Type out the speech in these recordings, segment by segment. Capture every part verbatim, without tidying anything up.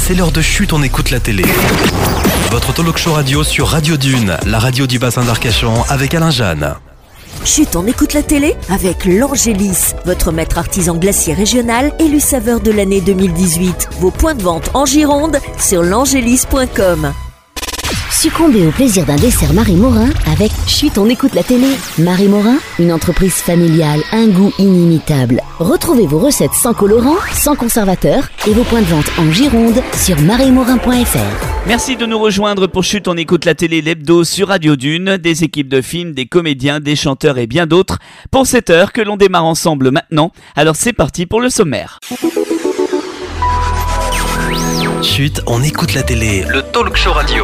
c'est l'heure de Chut, on écoute la télé. Votre talk show radio sur Radio Dune, la radio du bassin d'Arcachon avec Alain Jeanne. Chut, on écoute la télé avec l'Angélis, votre maître artisan glacier régional élu saveur de l'année deux mille dix-huit. Vos points de vente en Gironde sur l'angélis point com. Succombez au plaisir d'un dessert Marie Morin avec Chut, on écoute la télé. Marie Morin, une entreprise familiale, un goût inimitable. Retrouvez vos recettes sans colorant, sans conservateur et vos points de vente en Gironde sur marie morin point f r. Merci de nous rejoindre pour Chut, on écoute la télé, l'hebdo sur Radio Dune, des équipes de films, des comédiens, des chanteurs et bien d'autres pour cette heure que l'on démarre ensemble maintenant. Alors c'est parti pour le sommaire. Chut, on écoute la télé, le talk show radio.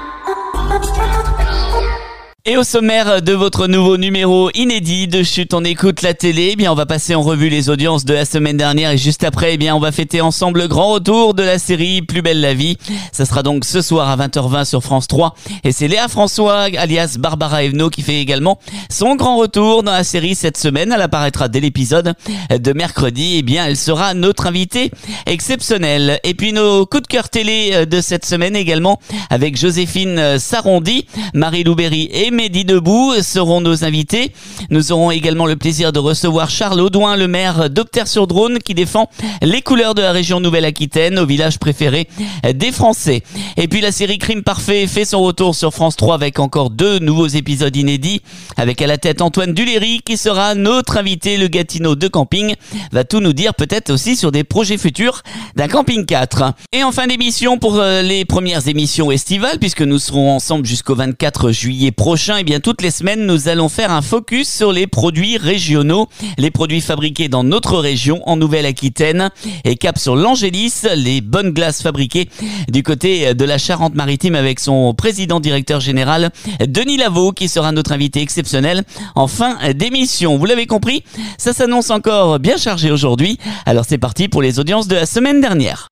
Et au sommaire de votre nouveau numéro inédit de Chut, on écoute la télé, eh bien on va passer en revue les audiences de la semaine dernière et juste après, eh bien on va fêter ensemble le grand retour de la série Plus belle la vie. Ça sera donc ce soir à vingt heures vingt sur France trois et c'est Léa François alias Barbara Evno qui fait également son grand retour dans la série cette semaine. Elle apparaîtra dès l'épisode de mercredi, eh bien elle sera notre invitée exceptionnelle. Et puis nos coups de cœur télé de cette semaine également avec Joséphine Sarondy, Marie-Lou Berry et Mehdi Debout seront nos invités. Nous aurons également le plaisir de recevoir Charles Audouin, le maire d'Opter-sur-Dronne, qui défend les couleurs de la région Nouvelle-Aquitaine, au village préféré des Français. Et puis la série Crime Parfait fait son retour sur France trois avec encore deux nouveaux épisodes inédits, avec à la tête Antoine Duléry qui sera notre invité. Le Gatineau de camping va tout nous dire, peut-être aussi sur des projets futurs d'un camping quatre. Et en fin d'émission, pour les premières émissions estivales, puisque nous serons ensemble jusqu'au vingt-quatre juillet prochain, et eh bien toutes les semaines nous allons faire un focus sur les produits régionaux, les produits fabriqués dans notre région en Nouvelle-Aquitaine, et cap sur l'Angélis, les bonnes glaces fabriquées du côté de la Charente-Maritime avec son président directeur général Denis Lavaux qui sera notre invité exceptionnel en fin d'émission. Vous l'avez compris, ça s'annonce encore bien chargé aujourd'hui. Alors c'est parti pour les audiences de la semaine dernière.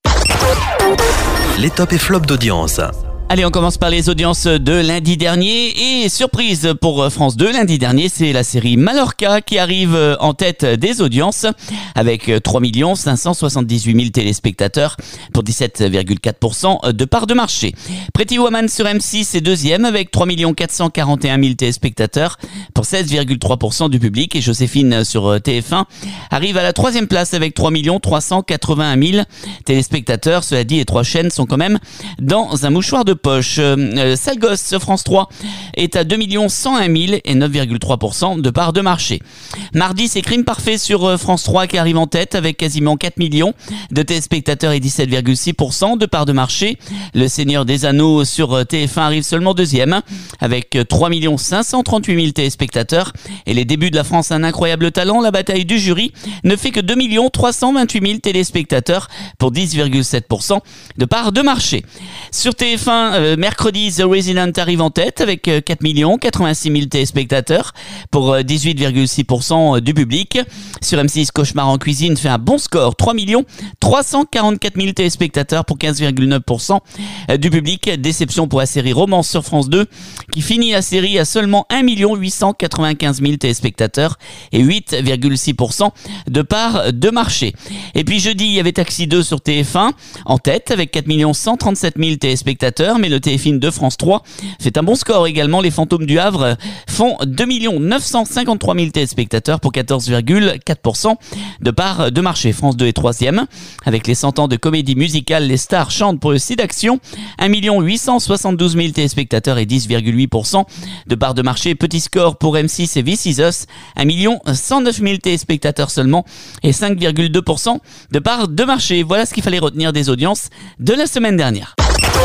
Les tops et flops d'audience. Allez, on commence par les audiences de lundi dernier et surprise pour France deux, lundi dernier, c'est la série Mallorca qui arrive en tête des audiences avec trois millions cinq cent soixante-dix-huit mille téléspectateurs pour dix-sept virgule quatre pour cent de part de marché. Pretty Woman sur M six est deuxième avec trois millions quatre cent quarante et un mille téléspectateurs pour seize virgule trois pour cent du public, et Joséphine sur T F un arrive à la troisième place avec trois millions trois cent quatre-vingt-un mille téléspectateurs. Cela dit, les trois chaînes sont quand même dans un mouchoir de poche. Euh, Sale Gosse sur France trois est à deux millions cent un mille et neuf virgule trois pour cent de part de marché. Mardi, c'est Crime Parfait sur France trois qui arrive en tête avec quasiment quatre millions de téléspectateurs et dix-sept virgule six pour cent de part de marché. Le Seigneur des Anneaux sur T F un arrive seulement deuxième avec trois millions cinq cent trente-huit mille téléspectateurs, et les débuts de la France, un incroyable talent, la bataille du jury, ne fait que deux millions trois cent vingt-huit mille téléspectateurs pour dix virgule sept pour cent de part de marché. Sur T F un, euh, mercredi, The Resident arrive en tête avec euh, quatre millions quatre-vingt-six mille téléspectateurs pour euh, dix-huit virgule six pour cent du public. Sur M six, Cauchemar en cuisine fait un bon score, trois millions trois cent quarante-quatre mille téléspectateurs pour quinze virgule neuf pour cent du public. Déception pour la série Romance sur France deux qui finit la série à seulement un million huit cent quatre-vingt-quinze mille téléspectateurs et huit virgule six pour cent de part de marché. Et puis jeudi, il y avait Taxi deux sur T F un en tête avec quatre millions cent trente-sept mille téléspectateurs, mais le téléfilm de France trois fait un bon score également. Les Fantômes du Havre font deux millions neuf cent cinquante-trois mille téléspectateurs pour quatorze virgule quatre pour cent de part de marché. France deux est troisième avec les cent ans de comédie musicale Les Stars chantent pour le site d'action, un million huit cent soixante-douze mille téléspectateurs et dix virgule huit pour cent de part de marché. Petit score pour M six et This Is Us, un million cent neuf mille téléspectateurs seulement et cinq virgule deux pour cent de part de marché. Voilà ce qu'il fallait retenir des audiences de la semaine dernière.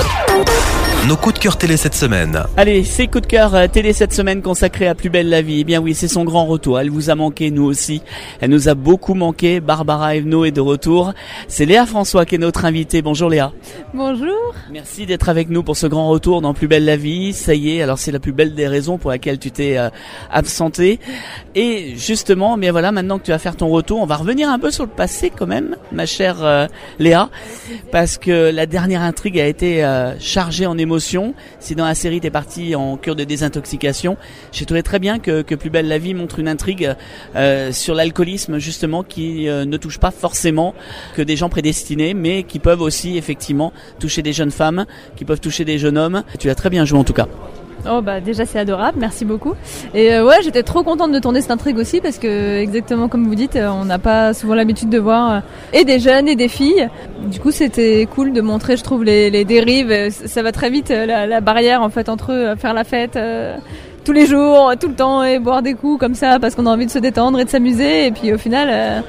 Nos coups de cœur télé cette semaine. Allez, c'est coups de cœur euh, télé cette semaine consacré à Plus belle la vie. Eh bien oui, c'est son grand retour. Elle vous a manqué, nous aussi. Elle nous a beaucoup manqué. Barbara Evno est de retour. C'est Léa François qui est notre invitée. Bonjour Léa. Bonjour. Merci d'être avec nous pour ce grand retour dans Plus belle la vie. Ça y est, alors c'est la plus belle des raisons pour laquelle tu t'es euh, absentée. Et justement, bien voilà, maintenant que tu vas faire ton retour, on va revenir un peu sur le passé quand même, ma chère euh, Léa, parce que la dernière intrigue a été été euh, chargé en émotions. Si dans la série t'es parti en cure de désintoxication, j'ai trouvé très bien que, que Plus belle la vie montre une intrigue euh, sur l'alcoolisme justement qui euh, ne touche pas forcément que des gens prédestinés, mais qui peuvent aussi effectivement toucher des jeunes femmes, qui peuvent toucher des jeunes hommes. Tu l'as très bien joué en tout cas. Oh bah déjà c'est adorable, merci beaucoup. Et euh, ouais, j'étais trop contente de tourner cette intrigue aussi parce que exactement comme vous dites, on n'a pas souvent l'habitude de voir euh, et des jeunes et des filles. Du coup c'était cool de montrer, je trouve, les, les dérives. Ça va très vite la, la barrière en fait entre eux, faire la fête euh, tous les jours, tout le temps et boire des coups comme ça parce qu'on a envie de se détendre et de s'amuser. Et puis au final, euh,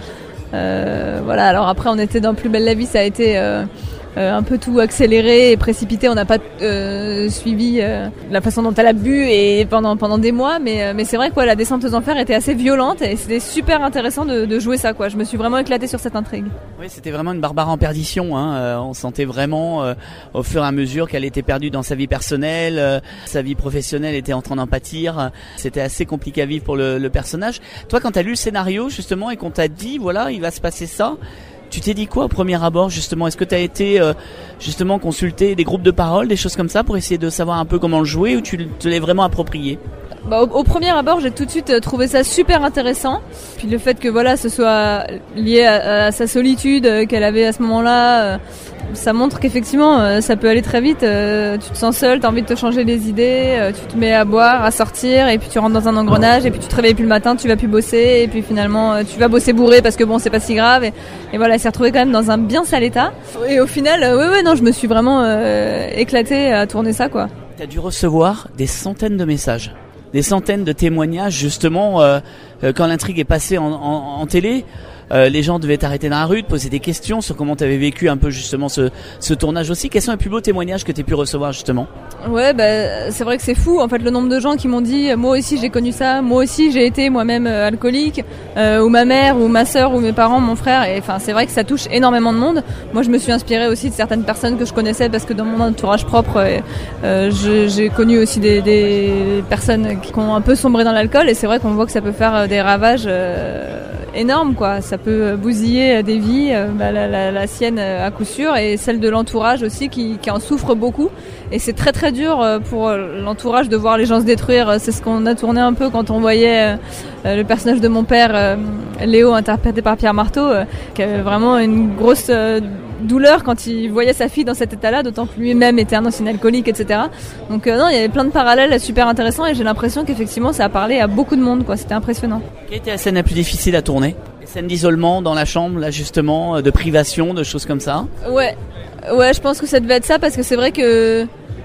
euh, voilà. Alors après on était dans Plus belle la vie, ça a été euh, Euh, un peu tout accéléré et précipité. On n'a pas euh, suivi euh, la façon dont elle a bu et pendant pendant des mois, mais euh, mais c'est vrai que ouais, la descente aux enfers était assez violente et c'était super intéressant de, de jouer ça quoi. Je me suis vraiment éclatée sur cette intrigue. Oui, c'était vraiment une Barbara en perdition. Hein. Euh, on sentait vraiment euh, au fur et à mesure qu'elle était perdue dans sa vie personnelle, euh, sa vie professionnelle était en train d'en pâtir. C'était assez compliqué à vivre pour le, le personnage. Toi, quand t'as lu le scénario justement et qu'on t'a dit voilà, il va se passer ça. Tu t'es dit quoi au premier abord justement? Est-ce que tu as été euh, justement consulter des groupes de parole, des choses comme ça pour essayer de savoir un peu comment le jouer ou tu te l'es vraiment approprié? Bah, au, au premier abord, j'ai tout de suite trouvé ça super intéressant. Puis le fait que voilà, ce soit lié à, à sa solitude qu'elle avait à ce moment-là, euh, ça montre qu'effectivement, euh, ça peut aller très vite. Euh, tu te sens seul, t'as envie de te changer les idées, euh, tu te mets à boire, à sortir, et puis tu rentres dans un engrenage, et puis tu te réveilles plus le matin, tu vas plus bosser, et puis finalement, euh, tu vas bosser bourré parce que bon, c'est pas si grave. Et, et voilà, elle s'est retrouvée quand même dans un bien sale état. Et au final, euh, ouais, ouais, non, je me suis vraiment euh, éclatée à tourner ça, quoi. T'as dû recevoir des centaines de messages. Des centaines de témoignages justement euh, euh, quand l'intrigue est passée en, en, en télé. Euh, les gens devaient t'arrêter dans la rue, te poser des questions sur comment tu avais vécu un peu justement ce, ce tournage aussi. Quels sont les plus beaux témoignages que tu as pu recevoir justement? Ouais, bah, c'est vrai que c'est fou en fait le nombre de gens qui m'ont dit moi aussi j'ai connu ça, moi aussi j'ai été moi-même euh, alcoolique, euh, ou ma mère ou ma sœur ou mes parents, mon frère. Et enfin c'est vrai que ça touche énormément de monde. Moi je me suis inspirée aussi de certaines personnes que je connaissais parce que dans mon entourage propre euh, je, j'ai connu aussi des, des personnes qui ont un peu sombré dans l'alcool et c'est vrai qu'on voit que ça peut faire des ravages euh, énormes quoi. Ça peut bousiller des vies, bah, la, la, la sienne à coup sûr et celle de l'entourage aussi qui, qui en souffre beaucoup. Et c'est très très dur pour l'entourage de voir les gens se détruire. C'est ce qu'on a tourné un peu quand on voyait le personnage de mon père, Léo, interprété par Pierre Marteau, qui avait vraiment une grosse douleur quand il voyait sa fille dans cet état-là, d'autant que lui-même était un ancien alcoolique, et cetera. Donc euh, non, il y avait plein de parallèles super intéressants et j'ai l'impression qu'effectivement ça a parlé à beaucoup de monde, quoi. C'était impressionnant. Quelle était la scène la plus difficile à tourner? Les scènes d'isolement dans la chambre, là justement, de privation, de choses comme ça? Ouais, ouais, je pense que ça devait être ça parce que c'est vrai que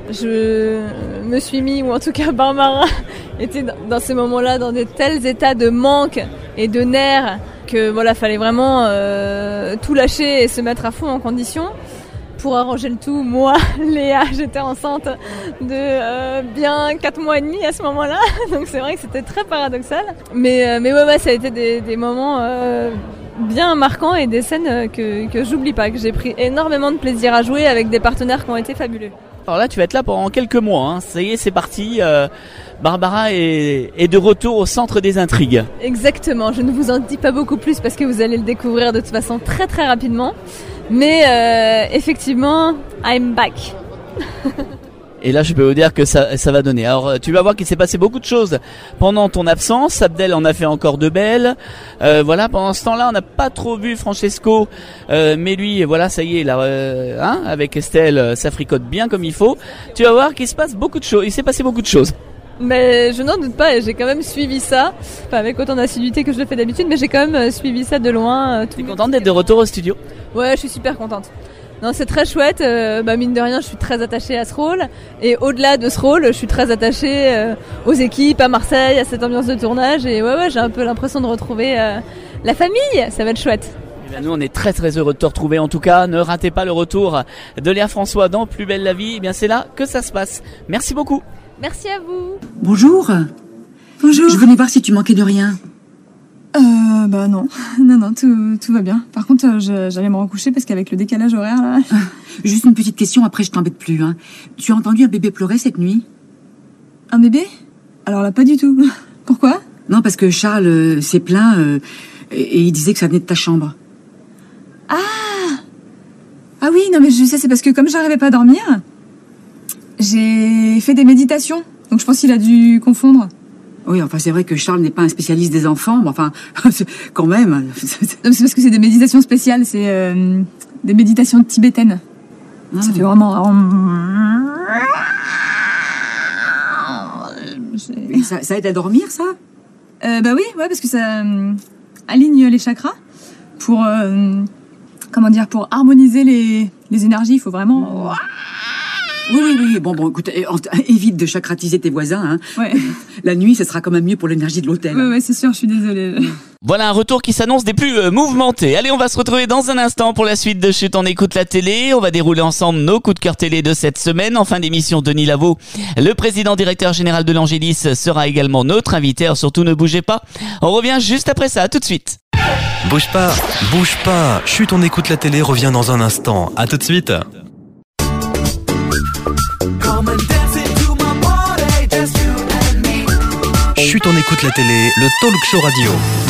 je me suis mis, ou en tout cas Barbara était dans ces moments-là dans de tels états de manque et de nerfs que voilà, fallait vraiment euh, tout lâcher et se mettre à fond en condition. Pour arranger le tout, moi, Léa, j'étais enceinte de euh, bien quatre mois et demi à ce moment-là, donc c'est vrai que c'était très paradoxal. Mais euh, mais ouais, ouais, ça a été des, des moments euh, bien marquants et des scènes que que j'oublie pas, que j'ai pris énormément de plaisir à jouer avec des partenaires qui ont été fabuleux. Alors là, tu vas être là pendant quelques mois. Hein. Ça y est, c'est parti. Euh, Barbara est, est de retour au centre des intrigues. Exactement. Je ne vous en dis pas beaucoup plus parce que vous allez le découvrir de toute façon très très rapidement. Mais euh, effectivement, I'm back. Et là, je peux vous dire que ça, ça va donner. Alors, tu vas voir qu'il s'est passé beaucoup de choses pendant ton absence. Abdel en a fait encore de belles. Euh, voilà, pendant ce temps-là, on n'a pas trop vu Francesco. Euh, mais lui, voilà, ça y est, là, euh, hein, avec Estelle, ça fricote bien comme il faut. Tu vas voir qu'il se passe beaucoup de choses. Il s'est passé beaucoup de choses. Mais je n'en doute pas, et j'ai quand même suivi ça, enfin avec autant d'assiduité que je le fais d'habitude, mais j'ai quand même suivi ça de loin. Euh, tu es contente d'être de retour au studio? Ouais, je suis super contente. Non, c'est très chouette. Euh, bah mine de rien, je suis très attachée à ce rôle. Et au-delà de ce rôle, je suis très attachée euh, aux équipes, à Marseille, à cette ambiance de tournage. Et ouais, ouais, j'ai un peu l'impression de retrouver euh, la famille. Ça va être chouette. Eh bien, nous, on est très très heureux de te retrouver. En tout cas, ne ratez pas le retour de Léa François dans Plus belle la vie. Eh bien, c'est là que ça se passe. Merci beaucoup. Merci à vous. Bonjour. Bonjour. Je venais voir si tu manquais de rien. Euh, bah non. Non, non, tout, tout va bien. Par contre, euh, je, j'allais me recoucher parce qu'avec le décalage horaire, là... Ah, juste une petite question, après je t'embête plus. Hein. Tu as entendu un bébé pleurer cette nuit? Un bébé? Alors là, pas du tout. Pourquoi? Non, parce que Charles euh, s'est plaint euh, et, et il disait que ça venait de ta chambre. Ah Ah oui, non mais je sais, c'est parce que comme j'arrivais pas à dormir, j'ai fait des méditations. Donc je pense qu'il a dû confondre. Oui, enfin, c'est vrai que Charles n'est pas un spécialiste des enfants, mais enfin, quand même. Non, mais c'est parce que c'est des méditations spéciales, c'est euh, des méditations tibétaines. Ah. Ça fait vraiment... Et ça, ça aide à dormir, ça euh, Bah oui, ouais, parce que ça euh, aligne les chakras pour... Euh, comment dire, pour harmoniser les, les énergies, il faut vraiment... Oui, oui, oui. Bon, bon, écoute, évite de chacratiser tes voisins. Hein. Ouais. La nuit, ce sera quand même mieux pour l'énergie de l'hôtel. Ouais, ouais, c'est sûr, je suis désolée. Voilà un retour qui s'annonce des plus euh, mouvementés. Allez, on va se retrouver dans un instant pour la suite de Chut, on écoute la télé. On va dérouler ensemble nos coups de cœur télé de cette semaine. En fin d'émission, Denis Lavaux, le président directeur général de l'Angélis, sera également notre invité. Alors surtout, ne bougez pas. On revient juste après ça. À tout de suite. Bouge pas, bouge pas. Chut, on écoute la télé revient dans un instant. À tout de suite. Chut, on écoute la télé, le talk show radio.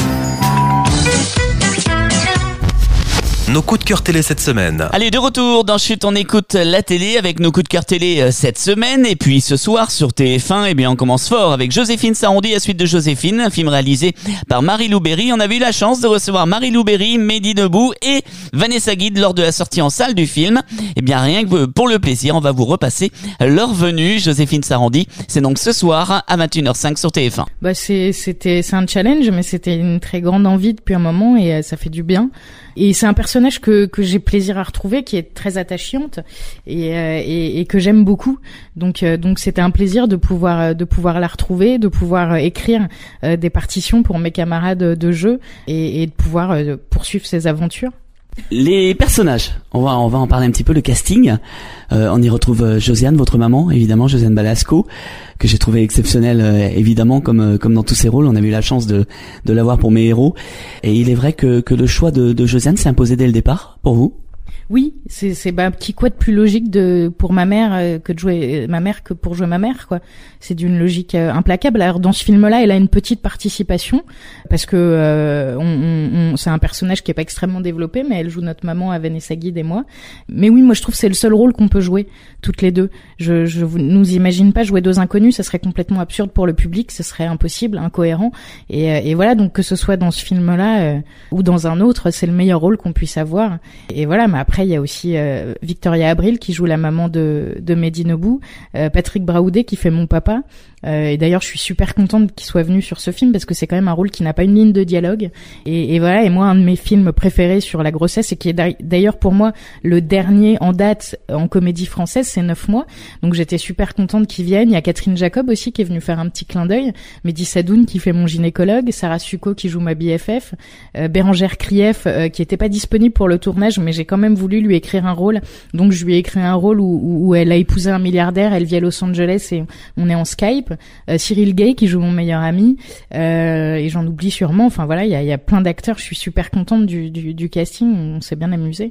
Nos coups de cœur télé cette semaine. Allez, de retour dans Chut, on écoute la télé avec nos coups de cœur télé cette semaine. Et puis ce soir sur T F un, eh bien on commence fort avec Joséphine Sarondy, la suite de Joséphine, un film réalisé par Marie-Lou Berry. On avait eu la chance de recevoir Marie-Lou Berry, Mehdi Debout et Vanessa Guide lors de la sortie en salle du film. Eh bien rien que pour le plaisir, on va vous repasser leur venue. Joséphine Sarondy, c'est donc ce soir à vingt et une heures cinq sur T F un. Bah c'est, c'était, c'est un challenge, mais c'était une très grande envie depuis un moment et euh, ça fait du bien. Et c'est un personnage que que j'ai plaisir à retrouver, qui est très attachante et euh, et, et que j'aime beaucoup. Donc euh, donc c'était un plaisir de pouvoir de pouvoir la retrouver, de pouvoir euh, écrire euh, des partitions pour mes camarades de jeu et, et de pouvoir euh, poursuivre ses aventures. Les personnages, on va on va en parler un petit peu, le casting. Euh, on y retrouve euh, Josiane, votre maman, évidemment, Josiane Balasco, que j'ai trouvé exceptionnelle, euh, évidemment, comme euh, comme dans tous ses rôles. On a eu la chance de de l'avoir pour mes héros. Et il est vrai que que le choix de de Josiane s'est imposé dès le départ pour vous. Oui, c'est c'est bah petit quoi de plus logique de pour ma mère euh, que de jouer euh, ma mère que pour jouer ma mère, quoi. C'est d'une logique euh, implacable. Alors dans ce film-là, elle a une petite participation parce que euh, on, on, on c'est un personnage qui est pas extrêmement développé, mais elle joue notre maman à Vanessa Guide et moi. Mais oui, moi je trouve que c'est le seul rôle qu'on peut jouer toutes les deux. Je je vous, nous imagine pas jouer deux inconnus, ça serait complètement absurde pour le public, ce serait impossible, incohérent. Et euh, et voilà, donc que ce soit dans ce film-là euh, ou dans un autre, c'est le meilleur rôle qu'on puisse avoir. Et voilà, mais après il y a aussi euh, Victoria Abril qui joue la maman de, de Mehdi Debout, euh, Patrick Braoudet qui fait mon papa. Euh, et d'ailleurs, je suis super contente qu'il soit venu sur ce film parce que c'est quand même un rôle qui n'a pas une ligne de dialogue. Et, et voilà. Et moi, un de mes films préférés sur la grossesse et qui est d'ailleurs pour moi le dernier en date en comédie française, c'est Neuf mois. Donc j'étais super contente qu'il vienne. Il y a Catherine Jacob aussi qui est venue faire un petit clin d'œil. Mehdi Sadoun qui fait mon gynécologue, Sarah Succo qui joue ma B F F, euh, Bérangère Krief euh, qui était pas disponible pour le tournage, mais j'ai quand même voulu lui écrire un rôle. Donc je lui ai écrit un rôle où, où, où elle a épousé un milliardaire, elle vit à Los Angeles et on est en Skype. Euh, Cyril Gay qui joue mon meilleur ami, euh, et j'en oublie sûrement. Enfin voilà, il y a, y a plein d'acteurs. Je suis super contente du, du, du casting. On s'est bien amusé.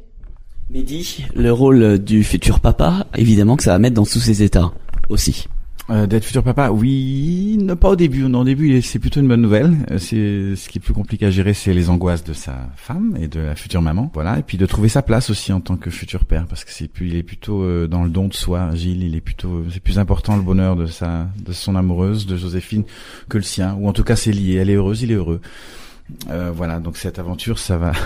Mehdi, le rôle du futur papa, évidemment que ça va mettre dans tous ses états aussi. Euh, d'être futur papa, oui, non, pas au début. Non, au début, c'est plutôt une bonne nouvelle. C'est ce qui est plus compliqué à gérer, c'est les angoisses de sa femme et de la future maman. Voilà, et puis de trouver sa place aussi en tant que futur père, parce que c'est plus, il est plutôt euh, dans le don de soi. Gilles, il est plutôt, c'est plus important le bonheur de sa, de son amoureuse, de Joséphine, que le sien. Ou en tout cas, c'est lié. Elle est heureuse, il est heureux. Euh, voilà, donc cette aventure, ça va,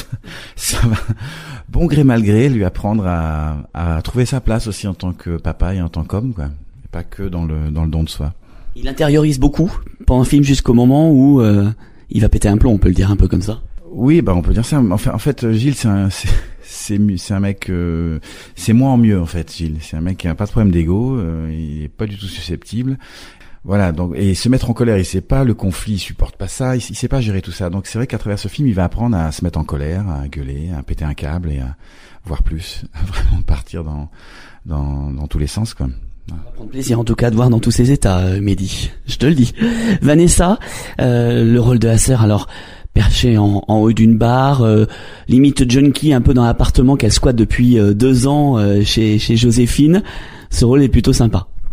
ça va, bon gré mal gré, lui apprendre à, à trouver sa place aussi en tant que papa et en tant qu'homme, quoi. Pas que dans le dans le don de soi. Il intériorise beaucoup pendant le film jusqu'au moment où euh, il va péter un plomb, on peut le dire un peu comme ça. Oui, bah on peut dire ça. En fait, en fait Gilles, c'est un c'est c'est, c'est un mec, euh, c'est moi en mieux en fait. Gilles, c'est un mec qui a pas de problème d'ego, euh, il est pas du tout susceptible. Voilà, donc et se mettre en colère, il sait pas le conflit, il supporte pas ça, il, il sait pas gérer tout ça. Donc c'est vrai qu'à travers ce film, il va apprendre à se mettre en colère, à gueuler, à péter un câble et à voir plus, à vraiment partir dans dans dans tous les sens, quoi. On va prendre plaisir en tout cas de voir dans tous ces états, euh, Mehdi, je te le dis. Vanessa, euh, le rôle de la sœur, alors perché en, en haut d'une barre, euh, limite junkie un peu dans l'appartement qu'elle squatte depuis euh, deux ans euh, chez, chez Joséphine, ce rôle est plutôt sympa.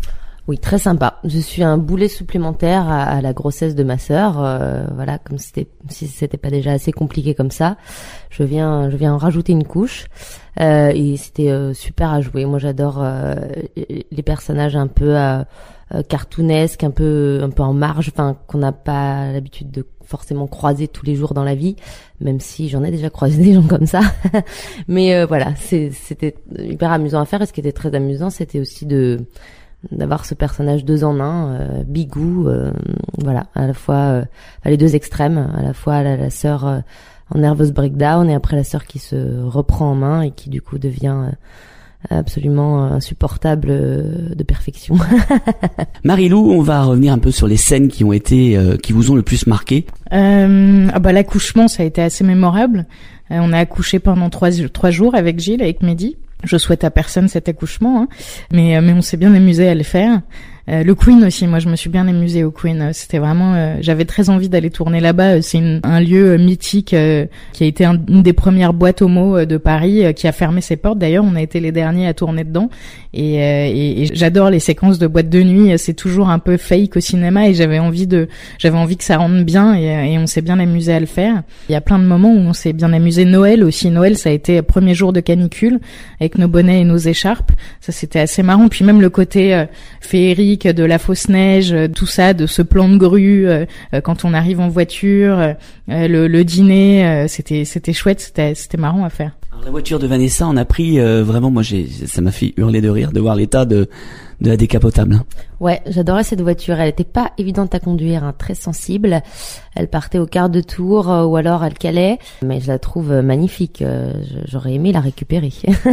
Oui, très sympa. Je suis un boulet supplémentaire à, à la grossesse de ma sœur. Euh, voilà, comme c'était, si c'était pas déjà assez compliqué comme ça, je viens, je viens en rajouter une couche. Euh, et c'était euh, super à jouer. Moi, j'adore euh, les personnages un peu euh, euh, cartoonesques, un peu, un peu en marge, enfin qu'on n'a pas l'habitude de forcément croiser tous les jours dans la vie, même si j'en ai déjà croisé des gens comme ça. Mais euh, voilà, c'est, c'était hyper amusant à faire. Et ce qui était très amusant, c'était aussi de d'avoir ce personnage deux en un, euh, Bigou, euh, voilà, à la fois euh, les deux extrêmes, à la fois la, la sœur euh, en nervous breakdown et après la sœur qui se reprend en main et qui du coup devient euh, absolument insupportable euh, de perfection. Marie-Lou, on va revenir un peu sur les scènes qui ont été, euh, qui vous ont le plus marqué. Euh, ah bah l'accouchement, ça a été assez mémorable. Euh, on a accouché pendant trois trois jours avec Gilles, avec Mehdi. Je souhaite à personne cet accouchement, hein. mais mais on s'est bien amusé à le faire. Euh, le Queen aussi, moi je me suis bien amusée au Queen. C'était vraiment, euh, j'avais très envie d'aller tourner là-bas. C'est une, un lieu mythique euh, qui a été un, une des premières boîtes homo de Paris, euh, qui a fermé ses portes. D'ailleurs, on a été les derniers à tourner dedans. Et, euh, et, et j'adore les séquences de boîte de nuit. C'est toujours un peu fake au cinéma et j'avais envie de, j'avais envie que ça rentre bien et, et on s'est bien amusé à le faire. Il y a plein de moments où on s'est bien amusé. Noël aussi. Noël, ça a été premier jour de canicule avec nos bonnets et nos écharpes. Ça, c'était assez marrant. Puis même le côté euh, féerique de la fausse neige, tout ça, de ce plan de grue euh, quand on arrive en voiture, euh, le, le dîner, euh, c'était c'était chouette, c'était c'était marrant à faire. Alors, la voiture de Vanessa, on a pris euh, vraiment, moi j'ai, ça m'a fait hurler de rire de voir l'état de de la décapotable. Ouais, j'adorais cette voiture. Elle était pas évidente à conduire, hein, très sensible. Elle partait au quart de tour euh, ou alors elle calait, mais je la trouve magnifique. Euh, j'aurais aimé la récupérer.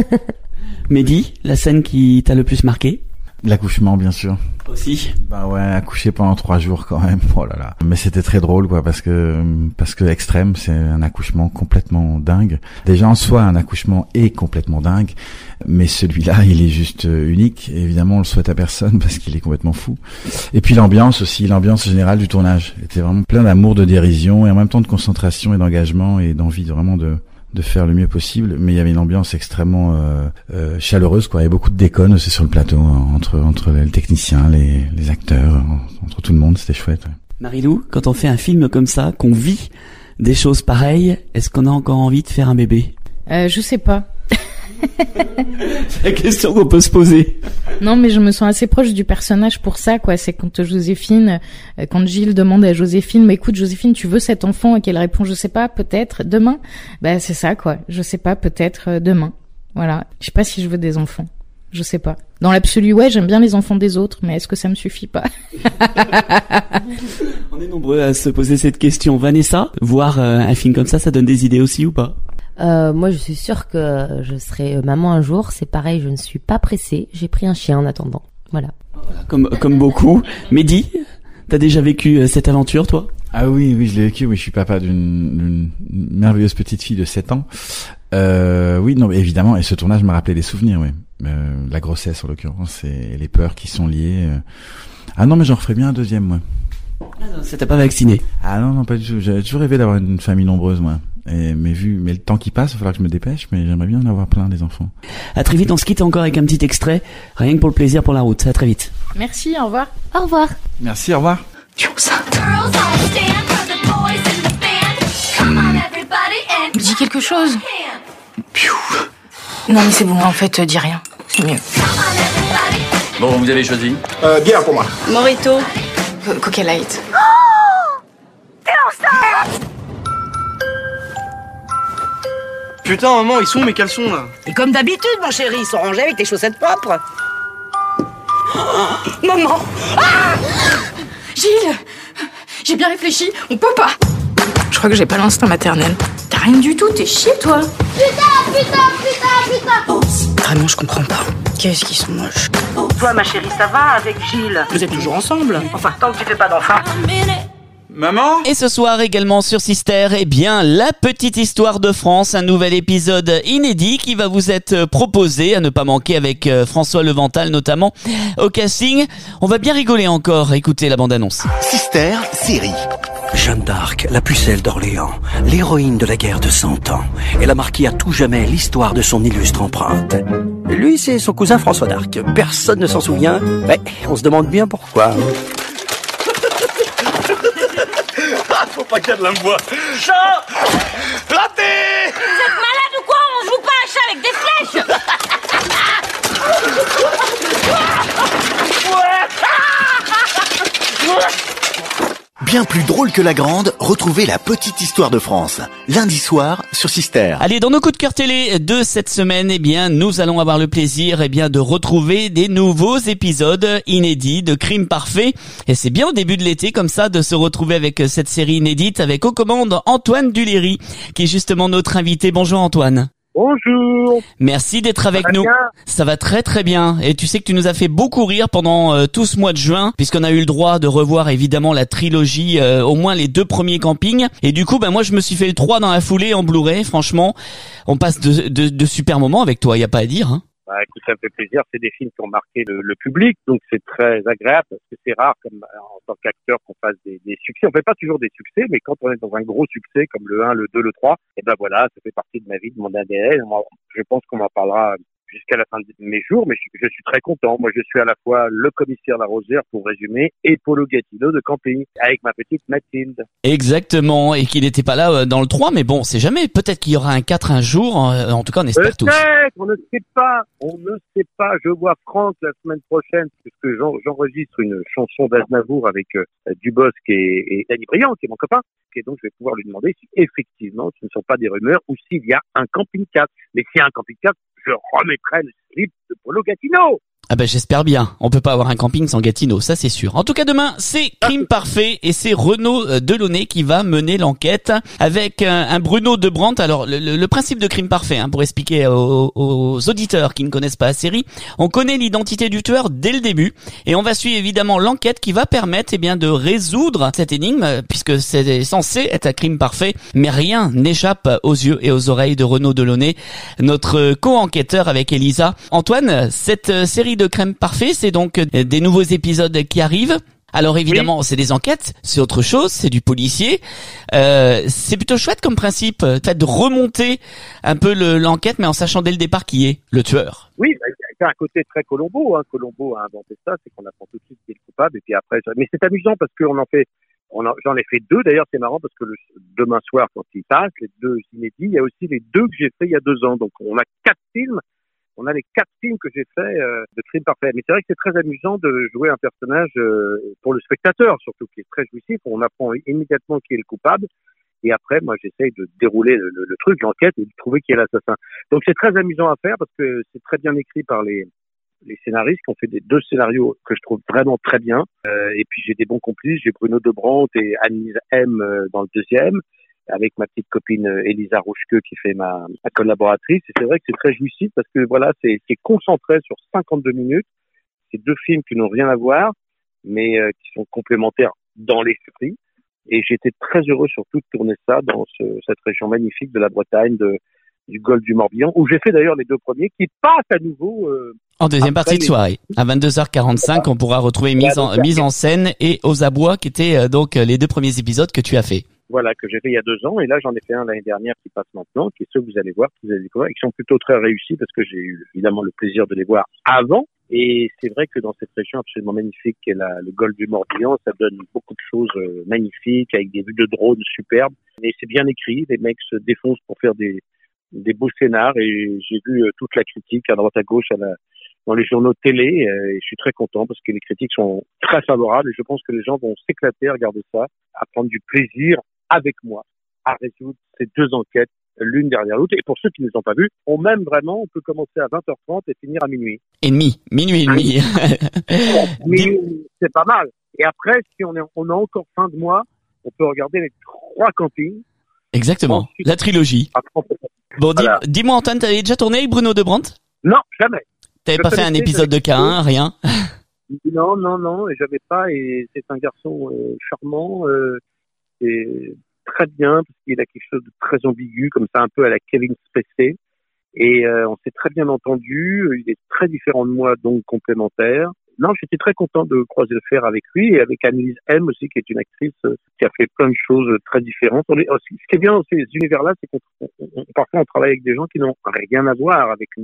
Mehdi, la scène qui t'a le plus marqué? L'accouchement, bien sûr. Aussi. Bah ouais, accoucher pendant trois jours quand même. Oh là là. Mais c'était très drôle, quoi, parce que parce que extrême, c'est un accouchement complètement dingue. Déjà en soi, un accouchement est complètement dingue, mais celui-là, il est juste unique. Et évidemment, on le souhaite à personne parce qu'il est complètement fou. Et puis l'ambiance aussi, l'ambiance générale du tournage était vraiment plein d'amour, de dérision et en même temps de concentration et d'engagement et d'envie de, vraiment de de faire le mieux possible, mais il y avait une ambiance extrêmement euh, euh, chaleureuse, quoi. Il y avait beaucoup de déconnes aussi sur le plateau, hein, entre entre les techniciens, les les acteurs, entre tout le monde, c'était chouette. Ouais. Marie-Lou, quand on fait un film comme ça, qu'on vit des choses pareilles, est-ce qu'on a encore envie de faire un bébé? Euh, je sais pas. C'est la question qu'on peut se poser. Non, mais je me sens assez proche du personnage pour ça, quoi. C'est quand Joséphine, quand Gilles demande à Joséphine, mais écoute, Joséphine, tu veux cet enfant? Et qu'elle répond, je sais pas, peut-être, demain. Bah, c'est ça, quoi. Je sais pas, peut-être, demain. Voilà. Je sais pas si je veux des enfants. Je sais pas. Dans l'absolu, ouais, j'aime bien les enfants des autres, mais est-ce que ça me suffit pas? On est nombreux à se poser cette question. Vanessa, voir euh, un film comme ça, ça donne des idées aussi ou pas? Euh, moi, je suis sûre que je serai maman un jour. C'est pareil, je ne suis pas pressée. J'ai pris un chien en attendant. Voilà. Voilà, comme comme beaucoup. Mehdi, t'as déjà vécu cette aventure, toi? Ah oui, oui, je l'ai vécu. Oui, je suis papa d'une, d'une merveilleuse petite fille de sept ans. Euh, oui, non, évidemment. Et ce tournage m'a rappelé des souvenirs. Oui, euh, la grossesse en l'occurrence et les peurs qui sont liées. Ah non, mais j'en referais bien un deuxième, moi. Ah non, ça t'a pas vacciné? Ah non, non, pas du tout. J'ai toujours rêvé d'avoir une famille nombreuse, moi. Et, mais vu, mais le temps qui passe, il va falloir que je me dépêche, mais j'aimerais bien en avoir plein, des enfants. À très vite, on se quitte encore avec un petit extrait, rien que pour le plaisir, pour la route. À très vite. Merci, au revoir. Au revoir. Merci, au revoir. Tu es enceinte? Dis quelque chose. Piou. Non mais c'est bon, en fait, dis rien. C'est mieux. Bon, vous avez choisi? Euh, bière pour moi. Morito. Euh, Coca Light. Oh! T'es enceinte! Putain, maman, ils sont où mes caleçons, là? Et comme d'habitude, mon chéri, ils sont rangés avec tes chaussettes propres. Oh, maman! Ah! Gilles! J'ai bien réfléchi, on peut pas. Je crois que j'ai pas l'instinct maternel. T'as rien du tout, t'es chier, toi. Putain, putain, putain, putain! Oups. Vraiment, je comprends pas. Qu'est-ce qu'ils sont moches. Toi, ma chérie, ça va avec Gilles? Vous êtes toujours ensemble? Enfin, tant que tu fais pas d'enfant. Maman? Et ce soir également sur Sister, eh bien, La Petite Histoire de France, un nouvel épisode inédit qui va vous être proposé, à ne pas manquer avec François Levental notamment au casting. On va bien rigoler encore, écoutez la bande-annonce. Sister, série. Jeanne d'Arc, la pucelle d'Orléans, l'héroïne de la guerre de Cent Ans. Elle a marqué à tout jamais l'histoire de son illustre empreinte. Lui, c'est son cousin François d'Arc. Personne ne s'en souvient, mais on se demande bien pourquoi. Faut pas qu'elle la me voie. Chat! Raté! Vous êtes malade ou quoi? On joue pas à chat avec des flèches! Bien plus drôle que la grande, retrouvez la petite histoire de France. Lundi soir sur Sister. Allez, dans nos coups de cœur télé de cette semaine, eh bien, nous allons avoir le plaisir, eh bien, de retrouver des nouveaux épisodes inédits de Crime Parfait. Et c'est bien au début de l'été, comme ça, de se retrouver avec cette série inédite, avec aux commandes Antoine Duléry, qui est justement notre invité. Bonjour Antoine. Bonjour. Merci d'être avec Ça va nous. bien ? Ça va très très bien. Et tu sais que tu nous as fait beaucoup rire pendant euh, tout ce mois de juin, puisqu'on a eu le droit de revoir évidemment la trilogie, euh, au moins les deux premiers campings. Et du coup, ben moi je me suis fait le trois dans la foulée en Blu-ray. Franchement, on passe de, de, de super moments avec toi, y a pas à dire. Hein. Bah, écoute, ça me fait plaisir. C'est des films qui ont marqué le, le public, donc c'est très agréable parce que c'est rare, comme en tant qu'acteur, qu'on fasse des, des succès. On fait pas toujours des succès, mais quand on est dans un gros succès comme le un, le deux, le trois, et ben voilà, ça fait partie de ma vie, de mon A D N. Je pense qu'on en parlera jusqu'à la fin de mes jours, mais je, je suis très content. Moi, je suis à la fois le commissaire Larosière, pour résumer, et Polo Gatineau de Camping, avec ma petite Mathilde. Exactement, et qu'il n'était pas là euh, dans le trois, mais bon, c'est jamais. Peut-être qu'il y aura un quatre un jour, euh, en tout cas on espère tous. Peut-être, on ne sait pas, on ne sait pas. Je vois Franck la semaine prochaine, puisque j'en, j'enregistre une chanson d'Aznavour avec euh, Dubosc et, et Danny Briand, qui est mon copain, et donc je vais pouvoir lui demander si effectivement ce ne sont pas des rumeurs ou s'il y a un camping quatre. Mais s'il y a un camping quatre, je remettrai le slip de Polo Gatineau. Ah ben j'espère bien. On peut pas avoir un camping sans Gatineau, ça c'est sûr. En tout cas demain, c'est Crime Parfait et c'est Renaud Delaunay qui va mener l'enquête avec un, un Bruno de Brandt. Alors le, le, le principe de Crime Parfait, hein, pour expliquer aux, aux auditeurs qui ne connaissent pas la série, on connaît l'identité du tueur dès le début et on va suivre évidemment l'enquête qui va permettre eh bien de résoudre cette énigme puisque c'est censé être un crime parfait, mais rien n'échappe aux yeux et aux oreilles de Renaud Delaunay, notre co-enquêteur avec Elisa. Antoine, cette série de Crime Parfait, c'est donc des nouveaux épisodes qui arrivent. Alors évidemment, oui. C'est des enquêtes, c'est autre chose, c'est du policier. Euh, c'est plutôt chouette comme principe, peut-être de remonter un peu le, l'enquête, mais en sachant dès le départ qui est le tueur. Oui, c'est un côté très Colombo. Hein. Colombo a inventé ça, c'est qu'on apprend tout de suite qui est le coupable, et puis après. Mais c'est amusant parce qu'on en fait. On a, j'en ai fait deux. D'ailleurs, c'est marrant parce que le, demain soir, quand il passe, les deux inédits, il y a aussi les deux que j'ai fait il y a deux ans. Donc, on a quatre films. On a les quatre films que j'ai fait euh, de Crime Parfait. Mais c'est vrai que c'est très amusant de jouer un personnage euh, pour le spectateur, surtout, qui est très jouissif. On apprend immédiatement qui est le coupable. Et après, moi, j'essaye de dérouler le, le, le truc, l'enquête, et de trouver qui est l'assassin. Donc, c'est très amusant à faire parce que c'est très bien écrit par les, les scénaristes qui ont fait des deux scénarios que je trouve vraiment très bien. Euh, et puis, j'ai des bons complices. J'ai Bruno de Brandt et Annelise M euh, dans le deuxième, avec ma petite copine Elisa Rouchqueux qui fait ma, ma collaboratrice. Et c'est vrai que c'est très jouissif parce que voilà, c'est, c'est concentré sur cinquante-deux minutes. C'est deux films qui n'ont rien à voir, mais euh, qui sont complémentaires dans l'esprit. Et j'étais très heureux surtout de tourner ça dans ce, cette région magnifique de la Bretagne, de, du golfe du Morbihan, où j'ai fait d'ailleurs les deux premiers, qui passent à nouveau... Euh, en deuxième partie de soirée, à vingt-deux heures quarante-cinq, on pourra retrouver mise en, mise en scène et Aux Abois, qui étaient euh, donc les deux premiers épisodes que tu as fait. Voilà, que j'ai fait il y a deux ans, et là j'en ai fait un l'année dernière qui passe maintenant, qui est ceux que vous allez voir, que vous allez découvrir, et qui sont plutôt très réussis parce que j'ai eu évidemment le plaisir de les voir avant. Et c'est vrai que dans cette région absolument magnifique qu'est la, le golfe du Morbihan, ça donne beaucoup de choses euh, magnifiques, avec des vues de drone superbes. Et c'est bien écrit, les mecs se défoncent pour faire des, des beaux scénars, et j'ai vu euh, toute la critique à droite à gauche à la, dans les journaux de télé, euh, et je suis très content parce que les critiques sont très favorables, et je pense que les gens vont s'éclater à regarder ça, à prendre du plaisir avec moi à résoudre ces deux enquêtes l'une derrière l'autre. Et pour ceux qui ne les ont pas vues, on m'aime vraiment, on peut commencer à vingt heures trente et finir à minuit. Et demi, minuit et demi. Mais c'est pas mal. Et après, si on est, on a encore fin de mois, on peut regarder les trois campings. Exactement, ensuite, la trilogie. Après, bon, voilà. dis, dis-moi Antoine, t'avais déjà tourné avec Bruno de Brandt? Non, jamais. T'avais pas fait un épisode de K un, rien? Non, non, non, et j'avais pas, et c'est un garçon euh, charmant, euh, et très bien, parce qu'il a quelque chose de très ambigu, comme ça, un peu à la Kevin Spacey. Et euh, on s'est très bien entendu. Il est très différent de moi, donc complémentaire. Non, j'étais très content de croiser le fer avec lui, et avec Annelise M aussi, qui est une actrice euh, qui a fait plein de choses très différentes. On est, ce qui est bien dans ces univers-là, c'est qu'on on, on, parfois on travaille avec des gens qui n'ont rien à voir avec nous.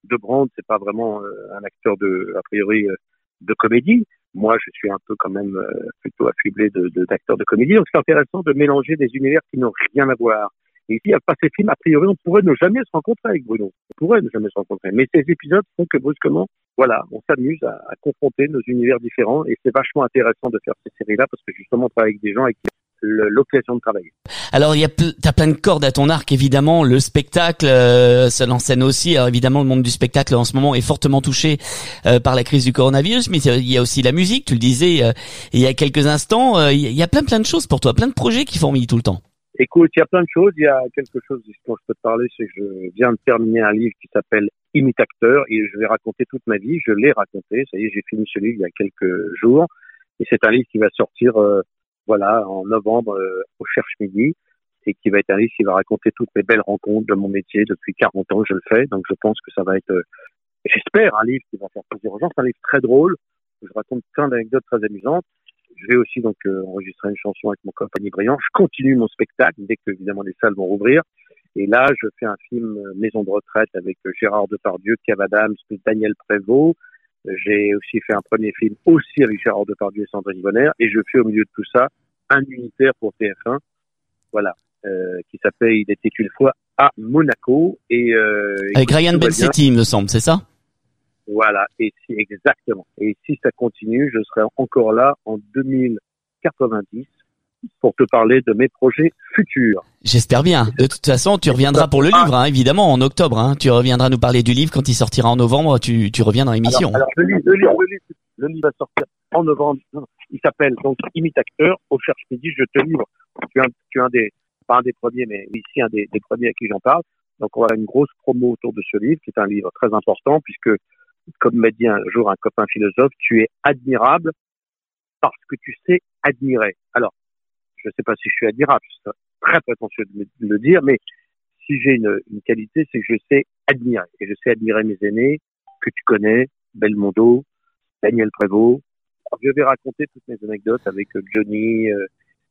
de Brandt, c'est pas vraiment euh, un acteur de, a priori, euh, de comédie. Moi, je suis un peu quand même euh, plutôt affublé de, de, d'acteurs de comédie. Donc, c'est intéressant de mélanger des univers qui n'ont rien à voir. Et ici, à pas ces films, a priori, on pourrait ne jamais se rencontrer avec Bruno. On pourrait ne jamais se rencontrer. Mais ces épisodes font que brusquement, voilà, on s'amuse à, à confronter nos univers différents. Et c'est vachement intéressant de faire ces séries-là parce que justement, on travaille avec des gens avec le, l'occasion de travailler. Alors, il y a, pl- t'as plein de cordes à ton arc, évidemment. Le spectacle, euh, seul en scène aussi. Alors, évidemment, le monde du spectacle, en ce moment, est fortement touché euh, par la crise du coronavirus. Mais il y a aussi la musique, tu le disais euh, il y a quelques instants. Euh, il y a plein, plein de choses pour toi, plein de projets qui fourmillent tout le temps. Écoute, il y a plein de choses. Il y a quelque chose dont je peux te parler, c'est que je viens de terminer un livre qui s'appelle Imitateur et je vais raconter toute ma vie. Je l'ai raconté. Ça y est, j'ai fini ce livre il y a quelques jours. Et c'est un livre qui va sortir, euh, voilà, en novembre euh, au Cherche Midi et qui va être un livre qui va raconter toutes mes belles rencontres de mon métier. Depuis quarante ans que je le fais. Donc je pense que ça va être, euh, j'espère, un livre qui va faire plaisir aux gens. C'est un livre très drôle. Je raconte plein d'anecdotes très amusantes. Je vais aussi donc euh, enregistrer une chanson avec mon compagnie Brillant. Je continue mon spectacle dès que évidemment les salles vont rouvrir. Et là, je fais un film euh, Maison de retraite avec euh, Gérard Depardieu, Kev Adams, Daniel Prévost. Euh, j'ai aussi fait un premier film aussi avec Gérard Depardieu et Sandrine Bonner. Et je fais au milieu de tout ça un unitaire pour T F un, voilà, euh, qui s'appelle Il était une fois à Monaco. Et euh, avec Ryan Bensetti, il me semble, c'est ça? Voilà, et si, exactement. Et si ça continue, je serai encore là en deux mille quatre-vingt-dix pour te parler de mes projets futurs. J'espère bien. De toute façon, tu reviendras pour le livre, hein, évidemment, en octobre. Hein. Tu reviendras nous parler du livre quand il sortira en novembre. Tu, tu reviens dans l'émission. Alors, alors le, livre, le, livre, le, livre, le livre va sortir en novembre. Il s'appelle donc Imitateur. Au Cherche Midi, je te livre. Tu es un, tu es un des, pas un des premiers, mais ici un des, des premiers à qui j'en parle. Donc, on va avoir une grosse promo autour de ce livre, qui est un livre très important, puisque comme m'a dit un jour un copain philosophe, tu es admirable parce que tu sais admirer. Alors, je ne sais pas si je suis admirable, c'est très prétentieux de le dire, mais si j'ai une, une qualité, c'est que je sais admirer. Et je sais admirer mes aînés, que tu connais, Belmondo, Daniel Prévost. Alors, je vais raconter toutes mes anecdotes avec Johnny, euh,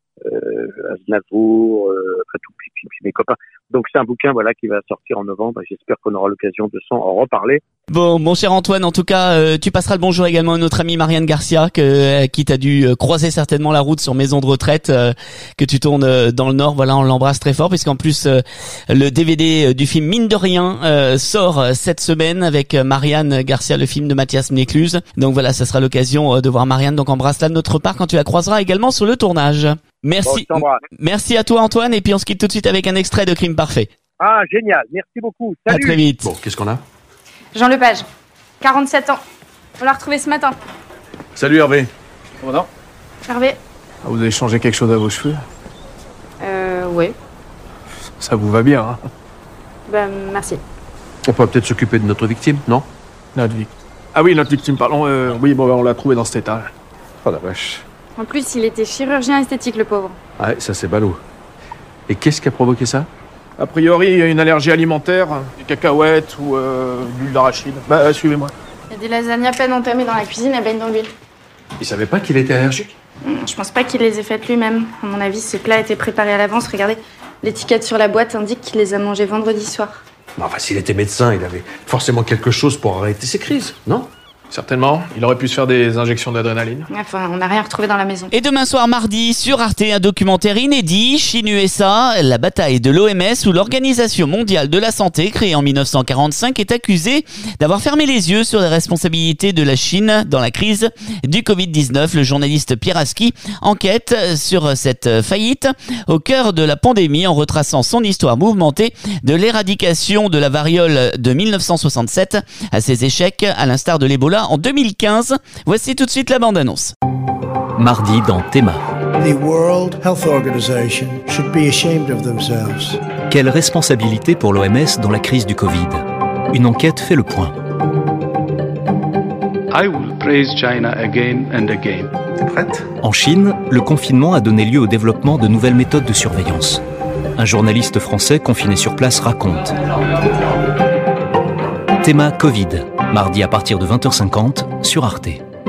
euh, Aznavour, euh, après tout, puis, puis, puis mes copains. Donc c'est un bouquin voilà qui va sortir en novembre et j'espère qu'on aura l'occasion de s'en reparler. Bon, mon cher Antoine, en tout cas, euh, tu passeras le bonjour également à notre amie Marianne Garcia, que, euh, qui t'a dû euh, croiser certainement la route sur Maison de retraite, euh, que tu tournes euh, dans le Nord. Voilà, on l'embrasse très fort, puisqu'en plus euh, le D V D du film Mine de rien euh, sort euh, cette semaine avec euh, Marianne Garcia, le film de Mathias Mnécluse. Donc voilà, ça sera l'occasion euh, de voir Marianne. Donc embrasse-la de notre part quand tu la croiseras également sur le tournage. Merci, bon, merci à toi Antoine, et puis on se quitte tout de suite avec un extrait de Crime Parfait. Ah, génial, merci beaucoup. Salut. À très vite. Bon, qu'est-ce qu'on a? Jean Lepage, quarante-sept ans. On l'a retrouvé ce matin. Salut Hervé. Bonjour. Hervé. Ah, vous avez changé quelque chose à vos cheveux? Euh, ouais. Ça vous va bien, hein? Ben, merci. On peut peut-être s'occuper de notre victime, non? Notre victime. Ah oui, notre victime, pardon. Euh, oui, bon, ben, on l'a trouvé dans cet état. Oh la vache. En plus, il était chirurgien esthétique, le pauvre. Ouais, ça c'est ballot. Et qu'est-ce qui a provoqué ça? A priori, une allergie alimentaire, des cacahuètes ou euh, de l'huile d'arachide. Bah, euh, suivez-moi. Il y a des lasagnes à peine entamées dans la cuisine, elles baignent dans l'huile. Il savait pas qu'il était allergique? Je pense pas qu'il les ait faites lui-même. À mon avis, ce plat a été préparé à l'avance. Regardez, l'étiquette sur la boîte indique qu'il les a mangés vendredi soir. Bon, enfin, s'il était médecin, il avait forcément quelque chose pour arrêter ses crises, non? Certainement. Il aurait pu se faire des injections d'adrénaline. Enfin, on n'a rien retrouvé dans la maison. Et demain soir mardi, sur Arte, un documentaire inédit, Chine-U S A, la bataille de l'O M S, où l'Organisation mondiale de la santé, créée en mille neuf cent quarante-cinq, est accusée d'avoir fermé les yeux sur les responsabilités de la Chine dans la crise du covid dix-neuf. Le journaliste Pierre Aski enquête sur cette faillite au cœur de la pandémie en retraçant son histoire mouvementée de l'éradication de la variole de mille neuf cent soixante-sept à ses échecs, à l'instar de l'Ebola en deux mille quinze. Voici tout de suite la bande-annonce. Mardi dans Théma. The World Health Organization should be ashamed of themselves. Quelle responsabilité pour l'O M S dans la crise du Covid? Une enquête fait le point. I will praise China again and again. T'es prête? En Chine, le confinement a donné lieu au développement de nouvelles méthodes de surveillance. Un journaliste français confiné sur place raconte. Théma Covid, mardi à partir de vingt heures cinquante sur Arte.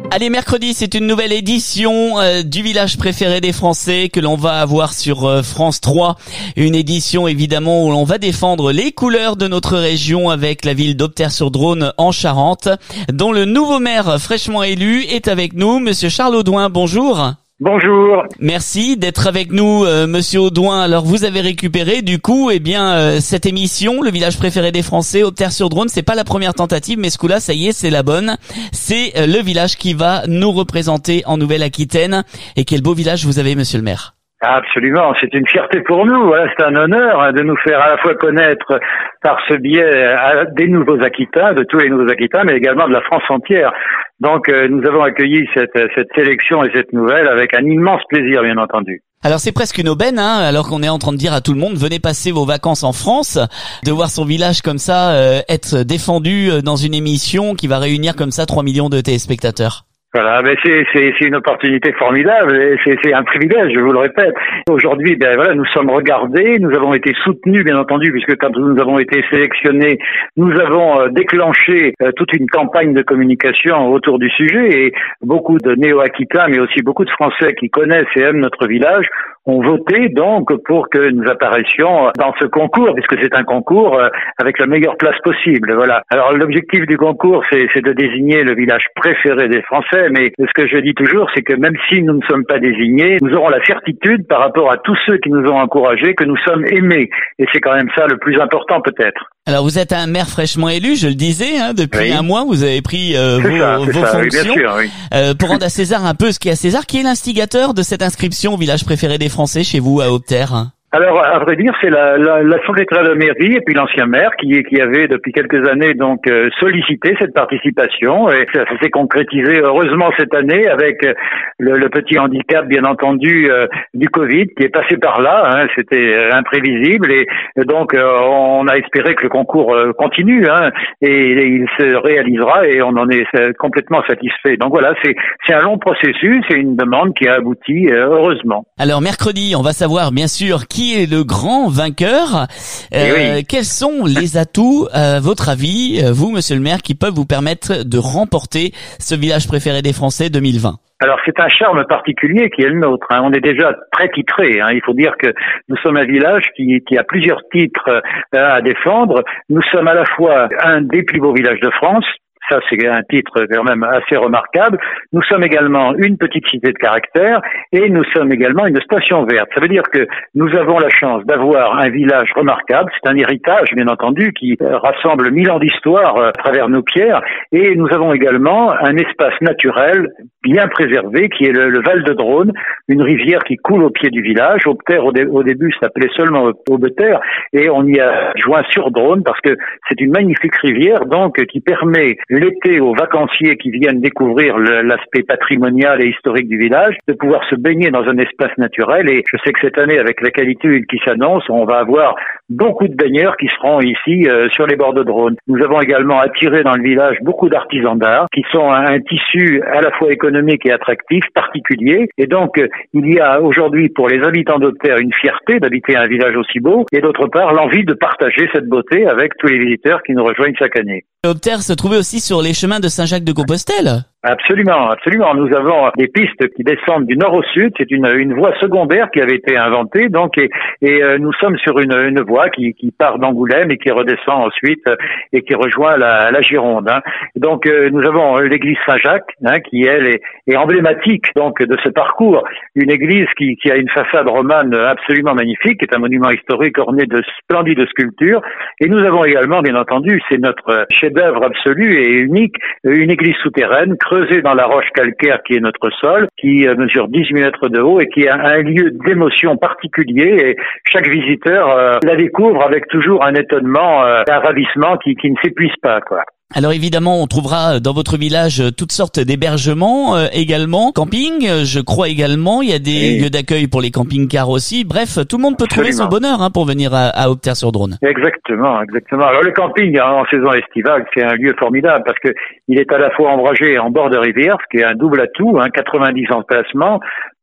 Allez, mercredi, c'est une nouvelle édition euh, du village préféré des Français que l'on va avoir sur euh, France trois. Une édition évidemment où l'on va défendre les couleurs de notre région avec la ville d'Aubterre-sur-Dronne en Charente, dont le nouveau maire fraîchement élu est avec nous, Monsieur Charles Audouin. Bonjour. Bonjour. Merci d'être avec nous, euh, Monsieur Audouin. Alors, vous avez récupéré, du coup, eh bien, euh, cette émission, le village préféré des Français, Aubterre-sur-Dronne. C'est pas la première tentative, mais ce coup-là, ça y est, c'est la bonne. C'est euh, le village qui va nous représenter en Nouvelle-Aquitaine. Et quel beau village vous avez, Monsieur le maire. Absolument, c'est une fierté pour nous. Voilà, c'est un honneur hein, de nous faire à la fois connaître par ce biais à, des nouveaux Aquitains, de tous les nouveaux Aquitains, mais également de la France entière. Donc, euh, nous avons accueilli cette, cette sélection et cette nouvelle avec un immense plaisir, bien entendu. Alors c'est presque une aubaine, hein, alors qu'on est en train de dire à tout le monde, venez passer vos vacances en France, de voir son village comme ça euh, être défendu dans une émission qui va réunir comme ça trois millions de téléspectateurs. Voilà, ben c'est c'est c'est une opportunité formidable et c'est c'est un privilège, je vous le répète. Aujourd'hui, ben voilà, nous sommes regardés, nous avons été soutenus bien entendu puisque quand nous avons été sélectionnés, nous avons euh, déclenché euh, toute une campagne de communication autour du sujet et beaucoup de néo-aquitains mais aussi beaucoup de Français qui connaissent et aiment notre village ont voté donc pour que nous apparaissions dans ce concours, puisque c'est un concours euh, avec la meilleure place possible. Voilà. Alors l'objectif du concours, c'est, c'est de désigner le village préféré des Français, mais ce que je dis toujours, c'est que même si nous ne sommes pas désignés, nous aurons la certitude par rapport à tous ceux qui nous ont encouragés que nous sommes aimés. Et c'est quand même ça le plus important peut-être. Alors vous êtes un maire fraîchement élu, je le disais, hein, depuis oui. un mois, vous avez pris euh, vos, ça, vos ça, fonctions. Oui, bien sûr, oui. euh, pour rendre à César un peu ce qui est à César, qui est l'instigateur de cette inscription au village préféré des Français chez vous à Aubterre? Alors, à vrai dire, c'est la, la, la secrétaire de mairie et puis l'ancien maire qui, qui avait depuis quelques années donc euh, sollicité cette participation et ça, ça s'est concrétisé heureusement cette année avec le, le petit handicap bien entendu euh, du Covid qui est passé par là. Hein, c'était euh, imprévisible et donc euh, on a espéré que le concours euh, continue hein, et, et il se réalisera et on en est euh, complètement satisfait. Donc voilà, c'est c'est un long processus, c'est une demande qui a abouti euh, heureusement. Alors mercredi, on va savoir bien sûr qui Qui est le grand vainqueur euh, oui. Quels sont les atouts, à votre avis, vous, Monsieur le maire, qui peuvent vous permettre de remporter ce village préféré des Français deux mille vingt? Alors c'est un charme particulier qui est le nôtre. Hein. On est déjà très titré. Hein. Il faut dire que nous sommes un village qui, qui a plusieurs titres euh, à défendre. Nous sommes à la fois un des plus beaux villages de France. Ça, c'est un titre quand même assez remarquable. Nous sommes également une petite cité de caractère et nous sommes également une station verte. Ça veut dire que nous avons la chance d'avoir un village remarquable. C'est un héritage, bien entendu, qui euh, rassemble mille ans d'histoire euh, à travers nos pierres. Et nous avons également un espace naturel bien préservé qui est le, le Val de Dronne, une rivière qui coule au pied du village. Aubterre, au, dé, au début, s'appelait seulement Aubterre et on y a joint sur Dronne parce que c'est une magnifique rivière donc qui permet l'été aux vacanciers qui viennent découvrir le, l'aspect patrimonial et historique du village, de pouvoir se baigner dans un espace naturel. Et je sais que cette année, avec la canicule qui s'annonce, on va avoir beaucoup de baigneurs qui seront ici euh, sur les bords de Dronne. Nous avons également attiré dans le village beaucoup d'artisans d'art qui sont un, un tissu à la fois économique et attractif, particulier. Et donc, euh, il y a aujourd'hui pour les habitants d'Aubterre une fierté d'habiter un village aussi beau et d'autre part l'envie de partager cette beauté avec tous les visiteurs qui nous rejoignent chaque année. Aubterre se trouvait aussi sur les chemins de Saint-Jacques-de-Compostelle. Absolument, absolument. Nous avons des pistes qui descendent du nord au sud. C'est une, une voie secondaire qui avait été inventée, donc, et, et euh, nous sommes sur une, une voie qui, qui part d'Angoulême et qui redescend ensuite euh, et qui rejoint la, la Gironde. Hein. Donc, euh, nous avons l'église Saint-Jacques, hein, qui elle est, est emblématique donc de ce parcours. Une église qui, qui a une façade romane absolument magnifique, qui est un monument historique orné de splendides sculptures. Et nous avons également, bien entendu, c'est notre chef-d'œuvre absolu et unique, une église souterraine creusée dans la roche calcaire qui est notre sol, qui mesure dix-huit mètres de haut et qui a un lieu d'émotion particulier. Et chaque visiteur euh, la découvre avec toujours un étonnement, euh, un ravissement qui, qui ne s'épuise pas, quoi. Alors évidemment, on trouvera dans votre village toutes sortes d'hébergements euh, également, camping, je crois également, il y a des oui. lieux d'accueil pour les camping-cars aussi. Bref, tout le monde peut Absolument. trouver son bonheur hein, pour venir à, à Aubterre-sur-Dronne. Exactement, exactement. Alors le camping en saison estivale, c'est un lieu formidable parce que il est à la fois ombragé en bord de rivière, ce qui est un double atout, hein, quatre-vingt-dix emplacements,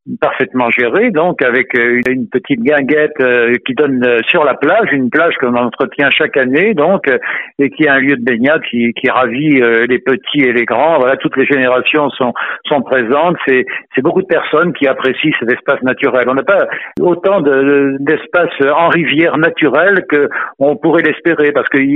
parfaitement géré, donc avec euh, une petite guinguette euh, qui donne euh, sur la plage, une plage qu'on entretient chaque année, donc euh, et qui est un lieu de baignade qui, qui ravit euh, les petits et les grands. Voilà, toutes les générations sont sont présentes. C'est c'est beaucoup de personnes qui apprécient cet espace naturel. On n'a pas autant de, d'espaces en rivière naturelle que on pourrait l'espérer, parce que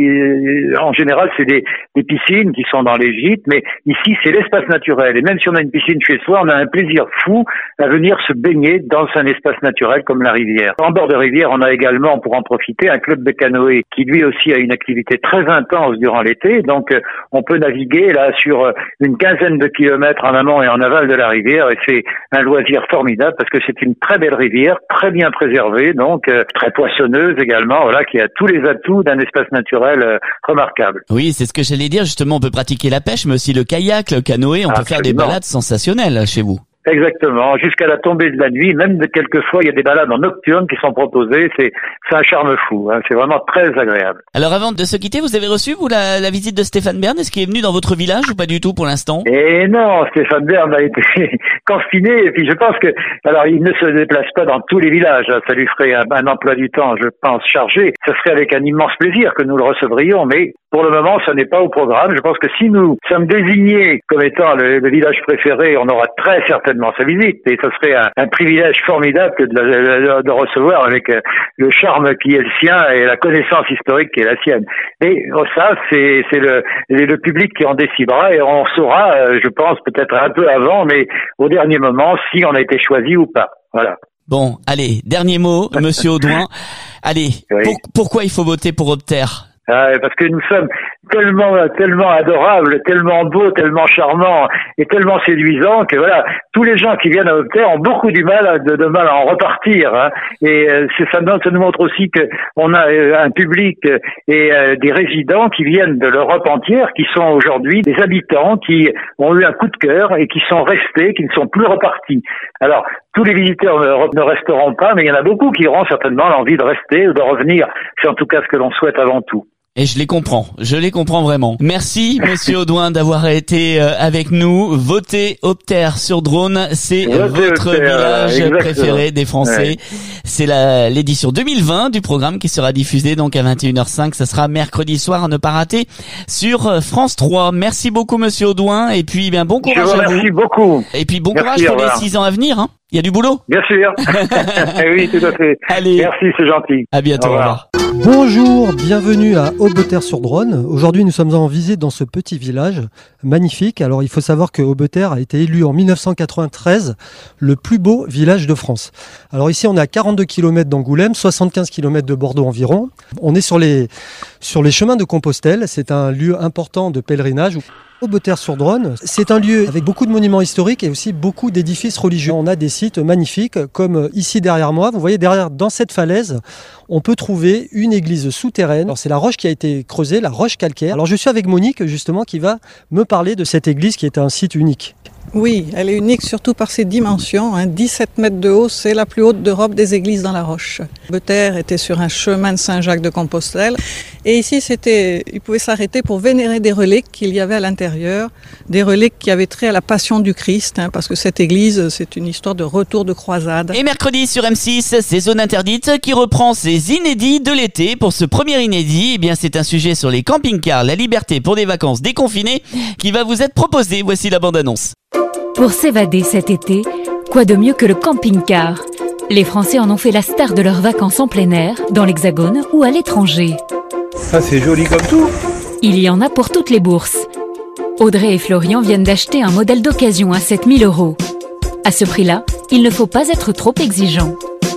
en général c'est des, des piscines qui sont dans les gîtes, mais ici c'est l'espace naturel. Et même si on a une piscine chez soi, on a un plaisir fou à venir se baigner dans un espace naturel comme la rivière. En bord de rivière, on a également, pour en profiter, un club de canoë qui lui aussi a une activité très intense durant l'été. Donc euh, on peut naviguer là sur euh, une quinzaine de kilomètres en amont et en aval de la rivière, et c'est un loisir formidable parce que c'est une très belle rivière, très bien préservée, donc euh, très poissonneuse également, voilà, qui a tous les atouts d'un espace naturel euh, remarquable. Oui, c'est ce que j'allais dire, justement, on peut pratiquer la pêche, mais aussi le kayak, le canoë, on Absolument. peut faire des balades sensationnelles chez vous. Exactement, jusqu'à la tombée de la nuit, même de quelquefois il y a des balades en nocturne qui sont proposées, c'est c'est un charme fou, hein, c'est vraiment très agréable. Alors avant de se quitter, vous avez reçu vous la, la visite de Stéphane Bern, est-ce qu'il est venu dans votre village ou pas du tout pour l'instant? Et non, Stéphane Bern a été confiné, et puis je pense que, alors il ne se déplace pas dans tous les villages, hein, ça lui ferait un, un emploi du temps, je pense, chargé, ce serait avec un immense plaisir que nous le recevrions, mais pour le moment, ça n'est pas au programme. Je pense que si nous sommes désignés comme étant le, le village préféré, on aura très certainement sa visite. Et ce serait un, un privilège formidable que de, de, de recevoir avec le charme qui est le sien et la connaissance historique qui est la sienne. Et ça, c'est, c'est le, le public qui en décidera, et on saura, je pense, peut-être un peu avant, mais au dernier moment, si on a été choisi ou pas. Voilà. Bon, allez, dernier mot, Monsieur Audouin. Allez, oui. pour, pourquoi il faut voter pour Opter? Euh, parce que nous sommes tellement, tellement adorables, tellement beaux, tellement charmants et tellement séduisants que voilà, tous les gens qui viennent à Opter ont beaucoup du mal, à, de, de mal à en repartir. Hein. Et euh, c'est, ça, ça nous montre aussi que on a euh, un public et euh, des résidents qui viennent de l'Europe entière, qui sont aujourd'hui des habitants qui ont eu un coup de cœur et qui sont restés, qui ne sont plus repartis. Alors, tous les visiteurs d'Europe ne resteront pas, mais il y en a beaucoup qui auront certainement l'envie de rester ou de revenir. C'est en tout cas ce que l'on souhaite avant tout. Et je les comprends, je les comprends vraiment. Merci Monsieur Audouin d'avoir été euh, avec nous. Votez Opter sur Drône, c'est Votez votre Opter, village exactement. préféré des Français. Ouais. C'est la, l'édition deux mille vingt du programme qui sera diffusée donc à vingt et une heures cinq. Ça sera mercredi soir à ne pas rater sur France trois. Merci beaucoup Monsieur Audouin, et puis bien bon courage Je vous à vous. Merci beaucoup. Et puis bon Merci, courage pour au les revoir. six ans à venir. Hein. Il y a du boulot. Bien sûr. Oui, tout à fait. Allez. Merci, c'est gentil. À bientôt. Au Au revoir. revoir. Bonjour, bienvenue à Aubeterre-sur-Dronne. Aujourd'hui, nous sommes en visite dans ce petit village magnifique. Alors, il faut savoir que Aubeterre a été élu en mille neuf cent quatre-vingt-treize le plus beau village de France. Alors ici, on est à quarante-deux kilomètres d'Angoulême, soixante-quinze kilomètres de Bordeaux environ. On est sur les, sur les chemins de Compostelle. C'est un lieu important de pèlerinage. Aubeterre-sur-Dronne, c'est un lieu avec beaucoup de monuments historiques et aussi beaucoup d'édifices religieux. On a des sites magnifiques comme ici derrière moi. Vous voyez derrière, dans cette falaise, on peut trouver une église souterraine. Alors c'est la roche qui a été creusée, la roche calcaire. Alors je suis avec Monique justement qui va me parler de cette église qui est un site unique. Oui, elle est unique surtout par ses dimensions. Hein. dix-sept mètres de haut, c'est la plus haute d'Europe des églises dans la roche. Aubeterre était sur un chemin de Saint-Jacques de Compostelle. Et ici, c'était, il pouvait s'arrêter pour vénérer des reliques qu'il y avait à l'intérieur. Des reliques qui avaient trait à la passion du Christ. Hein, parce que cette église, c'est une histoire de retour de croisade. Et mercredi sur M six, c'est Zone Interdite qui reprend ses inédits de l'été. Pour ce premier inédit, eh bien, c'est un sujet sur les camping-cars, la liberté pour des vacances déconfinées qui va vous être proposé. Voici la bande-annonce. Pour s'évader cet été, quoi de mieux que le camping-car? Les Français en ont fait la star de leurs vacances en plein air, dans l'Hexagone ou à l'étranger. Ah, c'est joli comme tout. Il y en a pour toutes les bourses. Audrey et Florian viennent d'acheter un modèle d'occasion à sept mille euros. À ce prix-là, il ne faut pas être trop exigeant.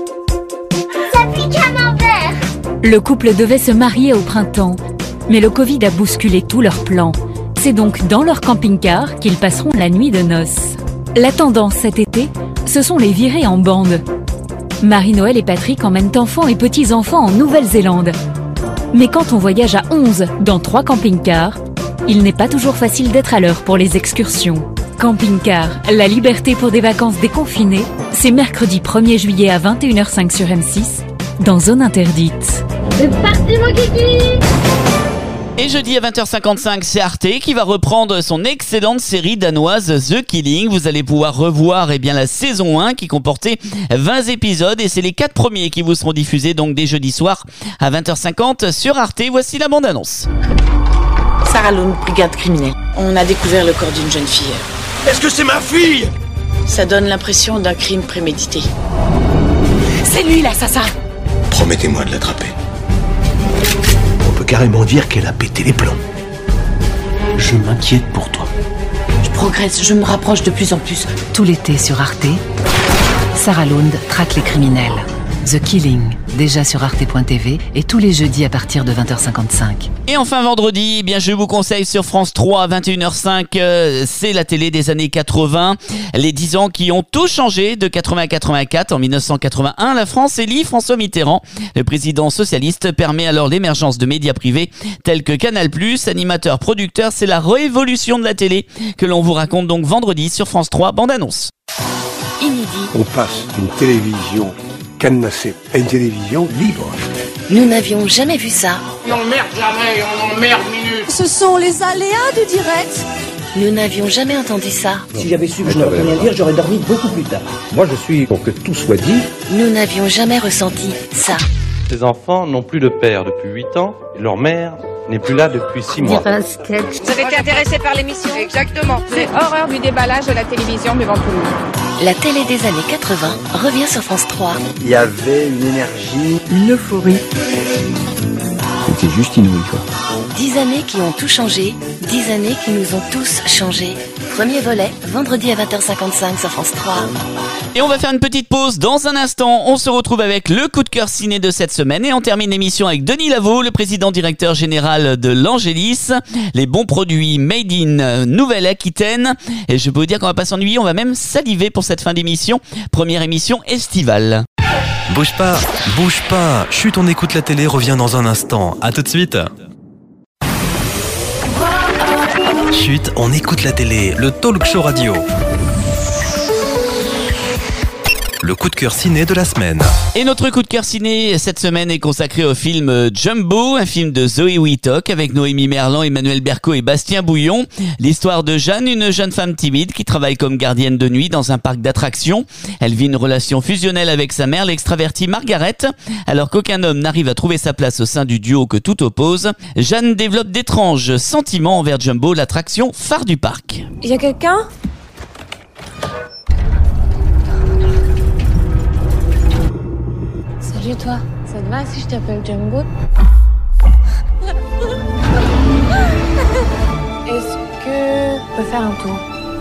Ça pique à l'envers. Le couple devait se marier au printemps, mais le Covid a bousculé tous leurs plans. C'est donc dans leur camping-car qu'ils passeront la nuit de noces. La tendance cet été, ce sont les virées en bande. Marie-Noël et Patrick emmènent enfants et petits-enfants en Nouvelle-Zélande. Mais quand on voyage à onze dans trois camping-cars, il n'est pas toujours facile d'être à l'heure pour les excursions. Camping-car, la liberté pour des vacances déconfinées, c'est mercredi premier juillet à vingt et une heures cinq sur M six, dans Zone Interdite. C'est parti mon kiki. Et jeudi à vingt heures cinquante-cinq, c'est Arte qui va reprendre son excellente série danoise The Killing. Vous allez pouvoir revoir eh bien, la saison un qui comportait vingt épisodes et c'est les quatre premiers qui vous seront diffusés donc dès jeudi soir à vingt heures cinquante sur Arte. Voici la bande-annonce. Sarah Lund, brigade criminelle. On a découvert le corps d'une jeune fille. Est-ce que c'est ma fille? Ça donne l'impression d'un crime prémédité. C'est lui l'assassin. Promettez-moi de l'attraper. On peut carrément dire qu'elle a pété les plombs. Je m'inquiète pour toi. Je progresse, je me rapproche de plus en plus. Tout l'été sur Arte, Sarah Lund traque les criminels. The Killing, déjà sur arte point t v et tous les jeudis à partir de vingt heures cinquante-cinq. Et enfin vendredi, eh bien je vous conseille sur France trois à vingt et une heures cinq, euh, c'est la télé des années quatre-vingts, les dix ans qui ont tout changé de quatre-vingts à quatre-vingt-quatre. En mille neuf cent quatre-vingt-un, la France élit François Mitterrand. Le président socialiste permet alors l'émergence de médias privés tels que Canal+, animateur, producteur, c'est la révolution de la télé que l'on vous raconte donc vendredi sur France trois, bande-annonce. Inédit. On passe d'une télévision cadenassée à une télévision libre. Nous n'avions jamais vu ça. On emmerde jamais, on emmerde minute. Ce sont les aléas du direct. Nous n'avions jamais entendu ça. Si j'avais su que je n'aurais rien à dire, j'aurais dormi beaucoup plus tard. Moi, je suis pour que tout soit dit. Nous n'avions jamais ressenti ça. Ces enfants n'ont plus de père depuis huit ans et leur mère n'est plus là depuis six mois. Vous avez été intéressé par l'émission? Exactement. C'est horreur du déballage de la télévision devant tout le monde. La télé des années quatre-vingts revient sur France trois. Il y avait une énergie, Une euphorie. c'était juste inouï, quoi. Dix années qui ont tout changé, dix années qui nous ont tous changé. Premier volet, vendredi à vingt heures cinquante-cinq sur France trois. Et on va faire une petite pause. Dans un instant, on se retrouve avec le coup de cœur ciné de cette semaine. Et on termine l'émission avec Denis Lavaux, le président directeur général de l'Angélis. Les bons produits made in Nouvelle-Aquitaine. Et je peux vous dire qu'on va pas s'ennuyer, on va même saliver pour cette fin d'émission. Première émission estivale. Bouge pas, bouge pas. Chut, on écoute la télé, revient dans un instant. À tout de suite. Chut, on écoute la télé, le talk show radio. Le coup de cœur ciné de la semaine. Et notre coup de cœur ciné cette semaine est consacré au film Jumbo, un film de Zoé Wittok avec Noémie Merlan, Emmanuel Berco et Bastien Bouillon. L'histoire de Jeanne, une jeune femme timide qui travaille comme gardienne de nuit dans un parc d'attractions. Elle vit une relation fusionnelle avec sa mère, l'extravertie Margaret. Alors qu'aucun homme n'arrive à trouver sa place au sein du duo que tout oppose, Jeanne développe d'étranges sentiments envers Jumbo, l'attraction phare du parc. Y a quelqu'un? Salut toi, ça te va si je t'appelle Jumbo? Est-ce que on peut faire un tour?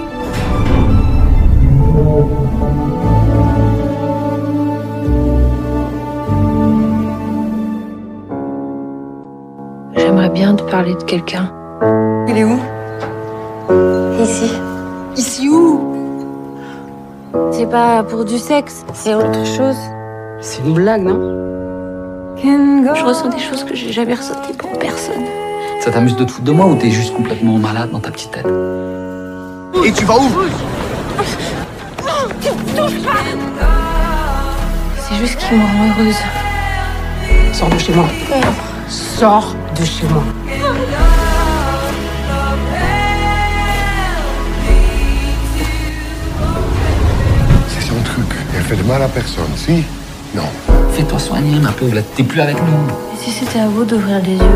J'aimerais bien te parler de quelqu'un. Il est où? Ici. Ici où? C'est pas pour du sexe, c'est autre chose. C'est une blague, non? Je ressens des choses que j'ai jamais ressenties pour personne. Ça t'amuse de te foutre de moi ou t'es juste complètement malade dans ta petite tête? Et tu vas où? C'est juste qu'il me rend heureuse. Sors de chez moi. Sors de chez moi. C'est son truc. Elle fait de mal à personne, si? Non. Fais-toi soigner, ma pauvre, là, t'es plus avec nous. Et si c'était à vous d'ouvrir les yeux?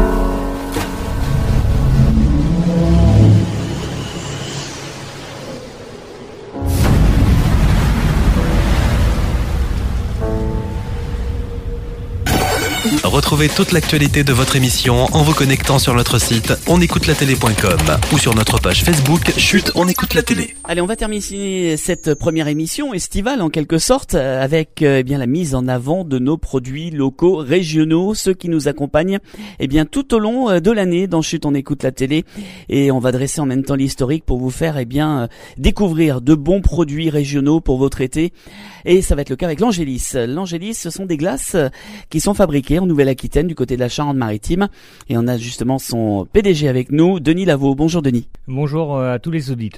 Retrouvez toute l'actualité de votre émission en vous connectant sur notre site onécoutelatélé point com ou sur notre page Facebook Chut, on écoute la télé. Allez, on va terminer cette première émission estivale en quelque sorte avec eh bien la mise en avant de nos produits locaux, régionaux, ceux qui nous accompagnent eh bien tout au long de l'année dans Chut, on écoute la télé, et on va dresser en même temps l'historique pour vous faire eh bien découvrir de bons produits régionaux pour votre été. Et ça va être le cas avec l'Angélis. L'Angélis, ce sont des glaces qui sont fabriquées en Nouvelle-Aquitaine du côté de la Charente-Maritime, et on a justement son P D G avec nous, Denis Lavaux. Bonjour Denis. Bonjour à tous les auditeurs.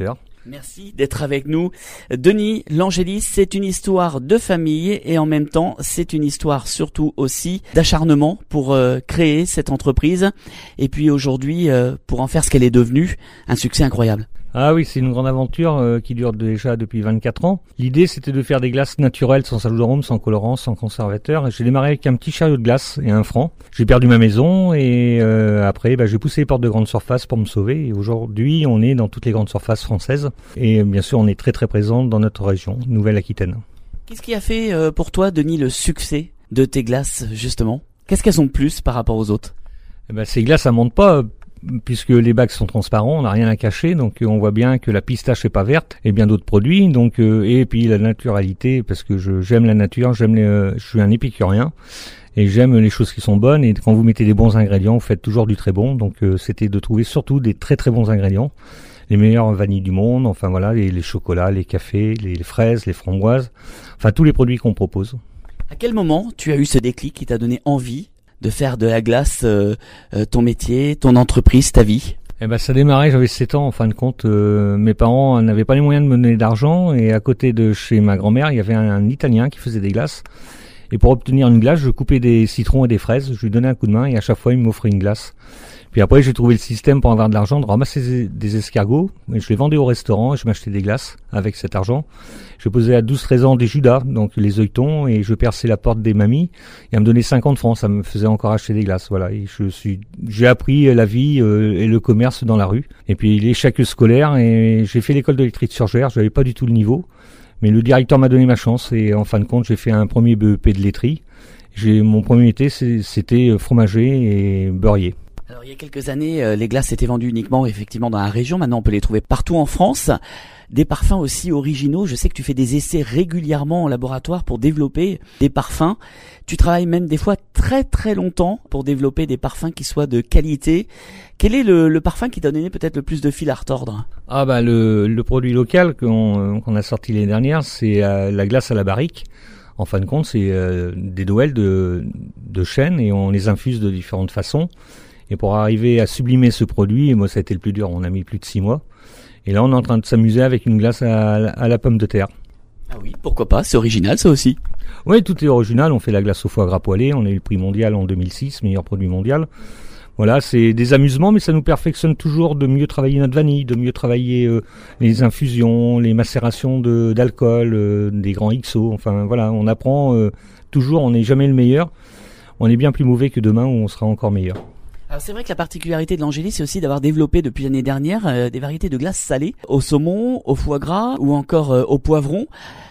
Merci d'être avec nous. Denis L'Angélis, c'est une histoire de famille et en même temps, c'est une histoire surtout aussi d'acharnement pour euh, créer cette entreprise et puis aujourd'hui, euh, pour en faire ce qu'elle est devenue, un succès incroyable. Ah oui, c'est une grande aventure euh, qui dure déjà depuis vingt-quatre ans. L'idée, c'était de faire des glaces naturelles, sans ajout, sans colorant, sans conservateur. J'ai démarré avec un petit chariot de glace et un franc. J'ai perdu ma maison et euh, après, bah, j'ai poussé les portes de grandes surfaces pour me sauver. Et aujourd'hui, on est dans toutes les grandes surfaces françaises. Et bien sûr, on est très très présent dans notre région, Nouvelle-Aquitaine. Qu'est-ce qui a fait euh, pour toi, Denis, le succès de tes glaces, justement ? Qu'est-ce qu'elles ont de plus par rapport aux autres ? Eh ben, ces glaces, ça monte pas. Puisque les bacs sont transparents, on n'a rien à cacher, donc on voit bien que la pistache est pas verte et bien d'autres produits. Donc euh, et puis la naturalité, parce que je j'aime la nature, j'aime les, euh, je suis un épicurien et j'aime les choses qui sont bonnes. Et quand vous mettez des bons ingrédients, vous faites toujours du très bon. Donc euh, c'était de trouver surtout des très très bons ingrédients, les meilleures vanilles du monde. Enfin voilà, les, les chocolats, les cafés, les, les fraises, les framboises, enfin tous les produits qu'on propose. À quel moment tu as eu ce déclic qui t'a donné envie de faire de la glace euh, euh, ton métier, ton entreprise, ta vie ? Eh ben ça démarrait, j'avais sept ans en fin de compte. Euh, mes parents n'avaient pas les moyens de me donner d'argent et à côté de chez ma grand-mère, il y avait un, un Italien qui faisait des glaces. Et pour obtenir une glace, je coupais des citrons et des fraises, je lui donnais un coup de main et à chaque fois il m'offrait une glace. Puis après j'ai trouvé le système pour avoir de l'argent, de ramasser des escargots, et je les vendais au restaurant et je m'achetais des glaces avec cet argent. Je posais à douze treize ans des judas, donc les œilletons, et je perçais la porte des mamies, et elle me donnait cinquante francs, ça me faisait encore acheter des glaces, voilà. Et je suis, j'ai appris la vie euh, et le commerce dans la rue. Et puis l'échec scolaire, et j'ai fait l'école de l'électrique-surgère, j'avais pas du tout le niveau, mais le directeur m'a donné ma chance, et en fin de compte j'ai fait un premier B E P de laiterie. J'ai, mon premier métier c'était fromager et beurrier. Alors il y a quelques années, euh, les glaces étaient vendues uniquement effectivement dans la région. Maintenant, on peut les trouver partout en France. Des parfums aussi originaux. Je sais que tu fais des essais régulièrement en laboratoire pour développer des parfums. Tu travailles même des fois très très longtemps pour développer des parfums qui soient de qualité. Quel est le, le parfum qui t'a donné peut-être le plus de fil à retordre ? Ah bah le, le produit local qu'on, qu'on a sorti l'année dernière, c'est euh, la glace à la barrique. En fin de compte, c'est euh, des Noëls de, de chêne et on les infuse de différentes façons. Et pour arriver à sublimer ce produit, et moi ça a été le plus dur, on a mis plus de six mois. Et là on est en train de s'amuser avec une glace à, à la pomme de terre. Ah oui, pourquoi pas, c'est original ça aussi. Oui, tout est original, on fait la glace au foie gras poêlé, on a eu le prix mondial en deux mille six, meilleur produit mondial. Voilà, c'est des amusements, mais ça nous perfectionne toujours de mieux travailler notre vanille, de mieux travailler euh, les infusions, les macérations de, d'alcool, euh, des grands X O, enfin voilà, on apprend euh, toujours, on n'est jamais le meilleur, on est bien plus mauvais que demain où on sera encore meilleur. Alors c'est vrai que la particularité de l'Angélis, c'est aussi d'avoir développé depuis l'année dernière euh, des variétés de glace salées au saumon, au foie gras ou encore euh, au poivron.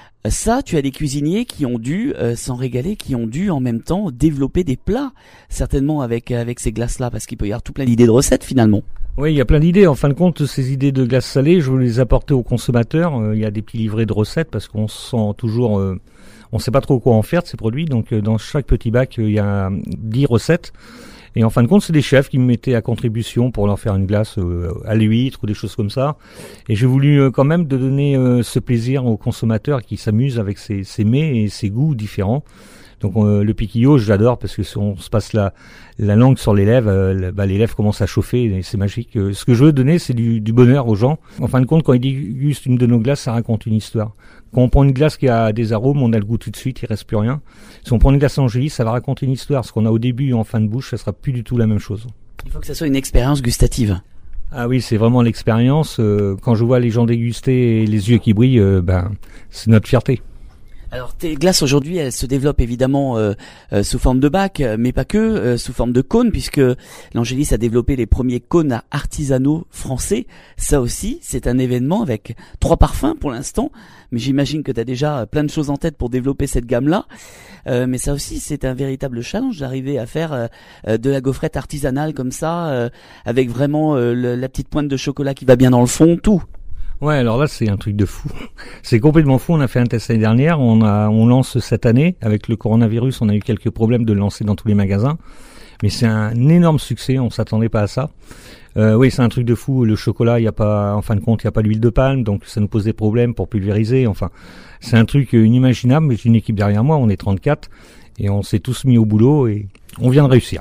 Ça, tu as des cuisiniers qui ont dû euh, s'en régaler, qui ont dû en même temps développer des plats, certainement avec avec ces glaces-là, parce qu'il peut y avoir tout plein d'idées de recettes finalement. Oui, il y a plein d'idées. En fin de compte, ces idées de glace salée, je veux les apporter aux consommateurs. Euh, il y a des petits livrets de recettes parce qu'on sent toujours, euh, on sait pas trop quoi en faire de ces produits. Donc, euh, dans chaque petit bac, euh, il y a dix recettes. Et en fin de compte, c'est des chefs qui me mettaient à contribution pour leur faire une glace euh, à l'huître ou des choses comme ça. Et j'ai voulu euh, quand même de donner euh, ce plaisir aux consommateurs qui s'amusent avec ces, ces mets et ces goûts différents. Donc euh, le piquillo, j'adore parce que si on se passe la, la langue sur les lèvres, euh, bah, les lèvres commencent à chauffer et c'est magique. Euh, ce que je veux donner, c'est du, du bonheur aux gens. En fin de compte, quand ils dégustent une de nos glaces, ça raconte une histoire. Quand on prend une glace qui a des arômes, on a le goût tout de suite, il reste plus rien. Si on prend une glace Angélis, ça va raconter une histoire. Ce qu'on a au début et en fin de bouche, ça sera plus du tout la même chose. Il faut que ça soit une expérience gustative. Ah oui, c'est vraiment l'expérience. Euh, quand je vois les gens déguster et les yeux qui brillent, euh, ben c'est notre fierté. Alors tes glaces aujourd'hui, elles se développent évidemment euh, euh, sous forme de bac, mais pas que, euh, sous forme de cônes, puisque l'Angélis a développé les premiers cônes artisanaux français. Ça aussi, c'est un événement avec trois parfums pour l'instant, mais j'imagine que tu as déjà plein de choses en tête pour développer cette gamme-là. Euh, mais ça aussi, c'est un véritable challenge d'arriver à faire euh, de la gaufrette artisanale comme ça, euh, avec vraiment euh, le, la petite pointe de chocolat qui va bien dans le fond, tout. Ouais, alors là, c'est un truc de fou. C'est complètement fou. On a fait un test l'année dernière. On a, on lance cette année. Avec le coronavirus, on a eu quelques problèmes de le lancer dans tous les magasins. Mais c'est un énorme succès. On s'attendait pas à ça. Euh, oui, c'est un truc de fou. Le chocolat, il y a pas, en fin de compte, il y a pas d'huile de palme. Donc, ça nous pose des problèmes pour pulvériser. Enfin, c'est un truc inimaginable. Mais j'ai une équipe derrière moi. On est trente-quatre. Et on s'est tous mis au boulot et on vient de réussir.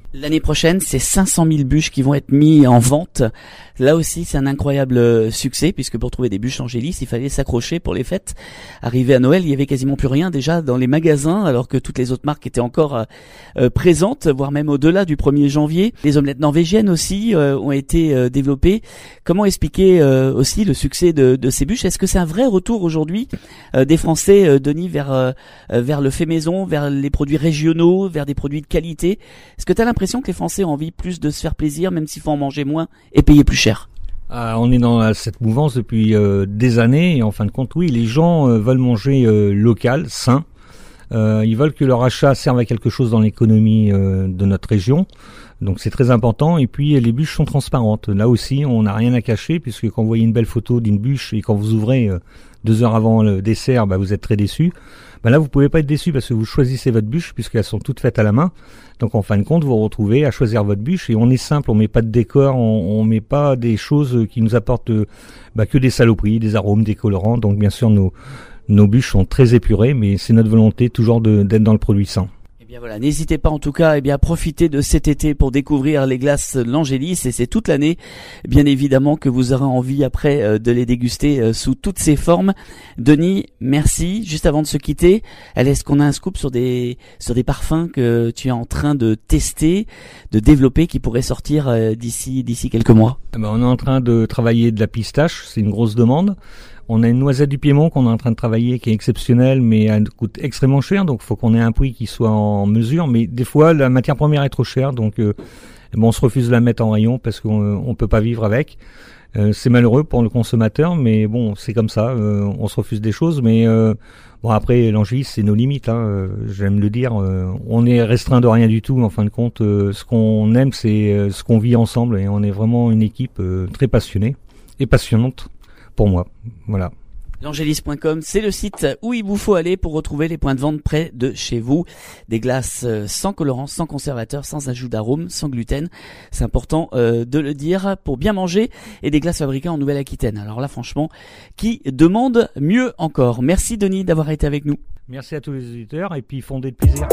L'année prochaine, c'est cinq cent mille bûches qui vont être mis en vente. Là aussi, c'est un incroyable succès, puisque pour trouver des bûches Angélis, il fallait s'accrocher pour les fêtes. Arrivé à Noël, il y avait quasiment plus rien déjà dans les magasins, alors que toutes les autres marques étaient encore euh, présentes, voire même au-delà du premier janvier. Les omelettes norvégiennes aussi euh, ont été euh, développées. Comment expliquer euh, aussi le succès de, de ces bûches? Est-ce que c'est un vrai retour aujourd'hui euh, des Français, euh, Denis, vers euh, vers le fait maison, vers les produits régionaux, vers des produits de qualité? Est-ce que tu as l'impression que les Français ont envie plus de se faire plaisir, même s'il faut en manger moins et payer plus cher? Ah, on est dans cette mouvance depuis euh, des années et en fin de compte, oui, les gens euh, veulent manger euh, local, sain. Euh, ils veulent que leur achat serve à quelque chose dans l'économie euh, de notre région. Donc c'est très important. Et puis les bûches sont transparentes. Là aussi, on n'a rien à cacher puisque quand vous voyez une belle photo d'une bûche et quand vous ouvrez euh, deux heures avant le dessert, bah, vous êtes très déçu. Bah là, vous pouvez pas être déçu parce que vous choisissez votre bûche puisqu'elles sont toutes faites à la main. Donc en fin de compte, vous vous retrouvez à choisir votre bûche et on est simple, on met pas de décor, on, on met pas des choses qui nous apportent bah, que des saloperies, des arômes, des colorants. Donc bien sûr, nos nos bûches sont très épurées, mais c'est notre volonté toujours de, d'être dans le produit sain. Eh bien voilà, n'hésitez pas en tout cas eh bien, à profiter de cet été pour découvrir les glaces L'Angélis et c'est toute l'année bien évidemment que vous aurez envie après euh, de les déguster euh, sous toutes ces formes. Denis, merci. Juste avant de se quitter, est-ce qu'on a un scoop sur des sur des parfums que tu es en train de tester, de développer qui pourraient sortir euh, d'ici d'ici quelques mois? Eh ben, on est en train de travailler de la pistache, c'est une grosse demande. On a une noisette du Piémont qu'on est en train de travailler qui est exceptionnelle mais elle coûte extrêmement cher, donc il faut qu'on ait un prix qui soit en mesure, mais des fois la matière première est trop chère, donc euh, bon, on se refuse de la mettre en rayon parce qu'on on peut pas vivre avec. Euh, c'est malheureux pour le consommateur, mais bon, c'est comme ça, euh, on se refuse des choses, mais euh, bon après l'Angélis c'est nos limites, hein, euh, j'aime le dire, euh, on est restreint de rien du tout, en fin de compte, euh, ce qu'on aime c'est euh, ce qu'on vit ensemble et on est vraiment une équipe euh, très passionnée et passionnante. Pour moi, voilà. L'angélis point com, c'est le site où il vous faut aller pour retrouver les points de vente près de chez vous. Des glaces sans colorant, sans conservateur, sans ajout d'arôme, sans gluten. C'est important euh, de le dire pour bien manger et des glaces fabriquées en Nouvelle-Aquitaine. Alors là, franchement, qui demande mieux encore? Merci Denis d'avoir été avec nous. Merci à tous les auditeurs et puis fondez de plaisir.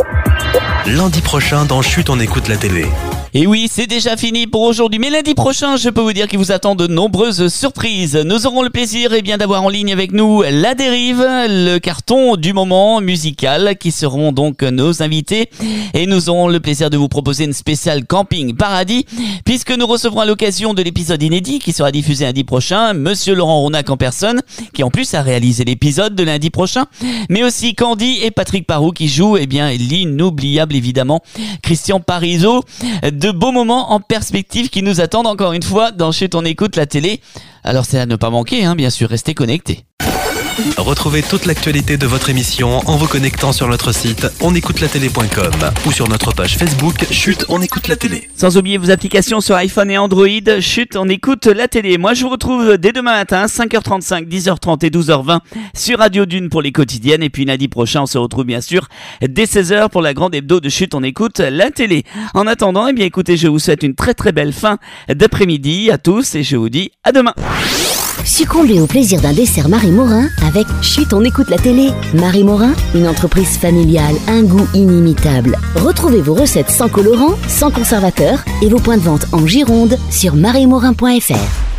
Lundi prochain dans Chut, on écoute la télé. Et oui, c'est déjà fini pour aujourd'hui. Mais lundi prochain, je peux vous dire qu'il vous attend de nombreuses surprises. Nous aurons le plaisir eh bien, d'avoir en ligne avec nous La Dérive, le carton du moment musical, qui seront donc nos invités. Et nous aurons le plaisir de vous proposer une spéciale Camping Paradis, puisque nous recevrons à l'occasion de l'épisode inédit qui sera diffusé lundi prochain, Monsieur Laurent Ronac en personne, qui en plus a réalisé l'épisode de lundi prochain, mais aussi Candy et Patrick Parou qui jouent eh bien, l'inoubliable évidemment Christian Parizeau. De beaux moments en perspective qui nous attendent encore une fois dans Chut, on écoute la télé. Alors c'est à ne pas manquer, hein, bien sûr, restez connectés. Retrouvez toute l'actualité de votre émission en vous connectant sur notre site on écoute la télé point com ou sur notre page Facebook Chut, on écoute la télé. Sans oublier vos applications sur iPhone et Android, Chut, on écoute la télé. Moi je vous retrouve dès demain matin, cinq heures trente-cinq, dix heures trente et douze heures vingt sur Radio Dune pour les quotidiennes. Et puis lundi prochain, on se retrouve bien sûr dès seize heures pour la grande hebdo de Chut, on écoute la télé. En attendant, eh bien écoutez, je vous souhaite une très très belle fin d'après-midi à tous et je vous dis à demain. Succombez au plaisir d'un dessert Marie Morin avec Chut, on écoute la télé. Marie Morin, une entreprise familiale, un goût inimitable. Retrouvez vos recettes sans colorant, sans conservateur et vos points de vente en Gironde sur marie morin point f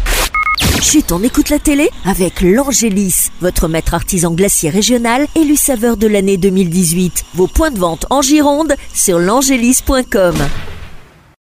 r. Chut, on écoute la télé avec l'Angélis, votre maître artisan glacier régional élu saveur de l'année deux mille dix-huit. Vos points de vente en Gironde sur l'angélis point com.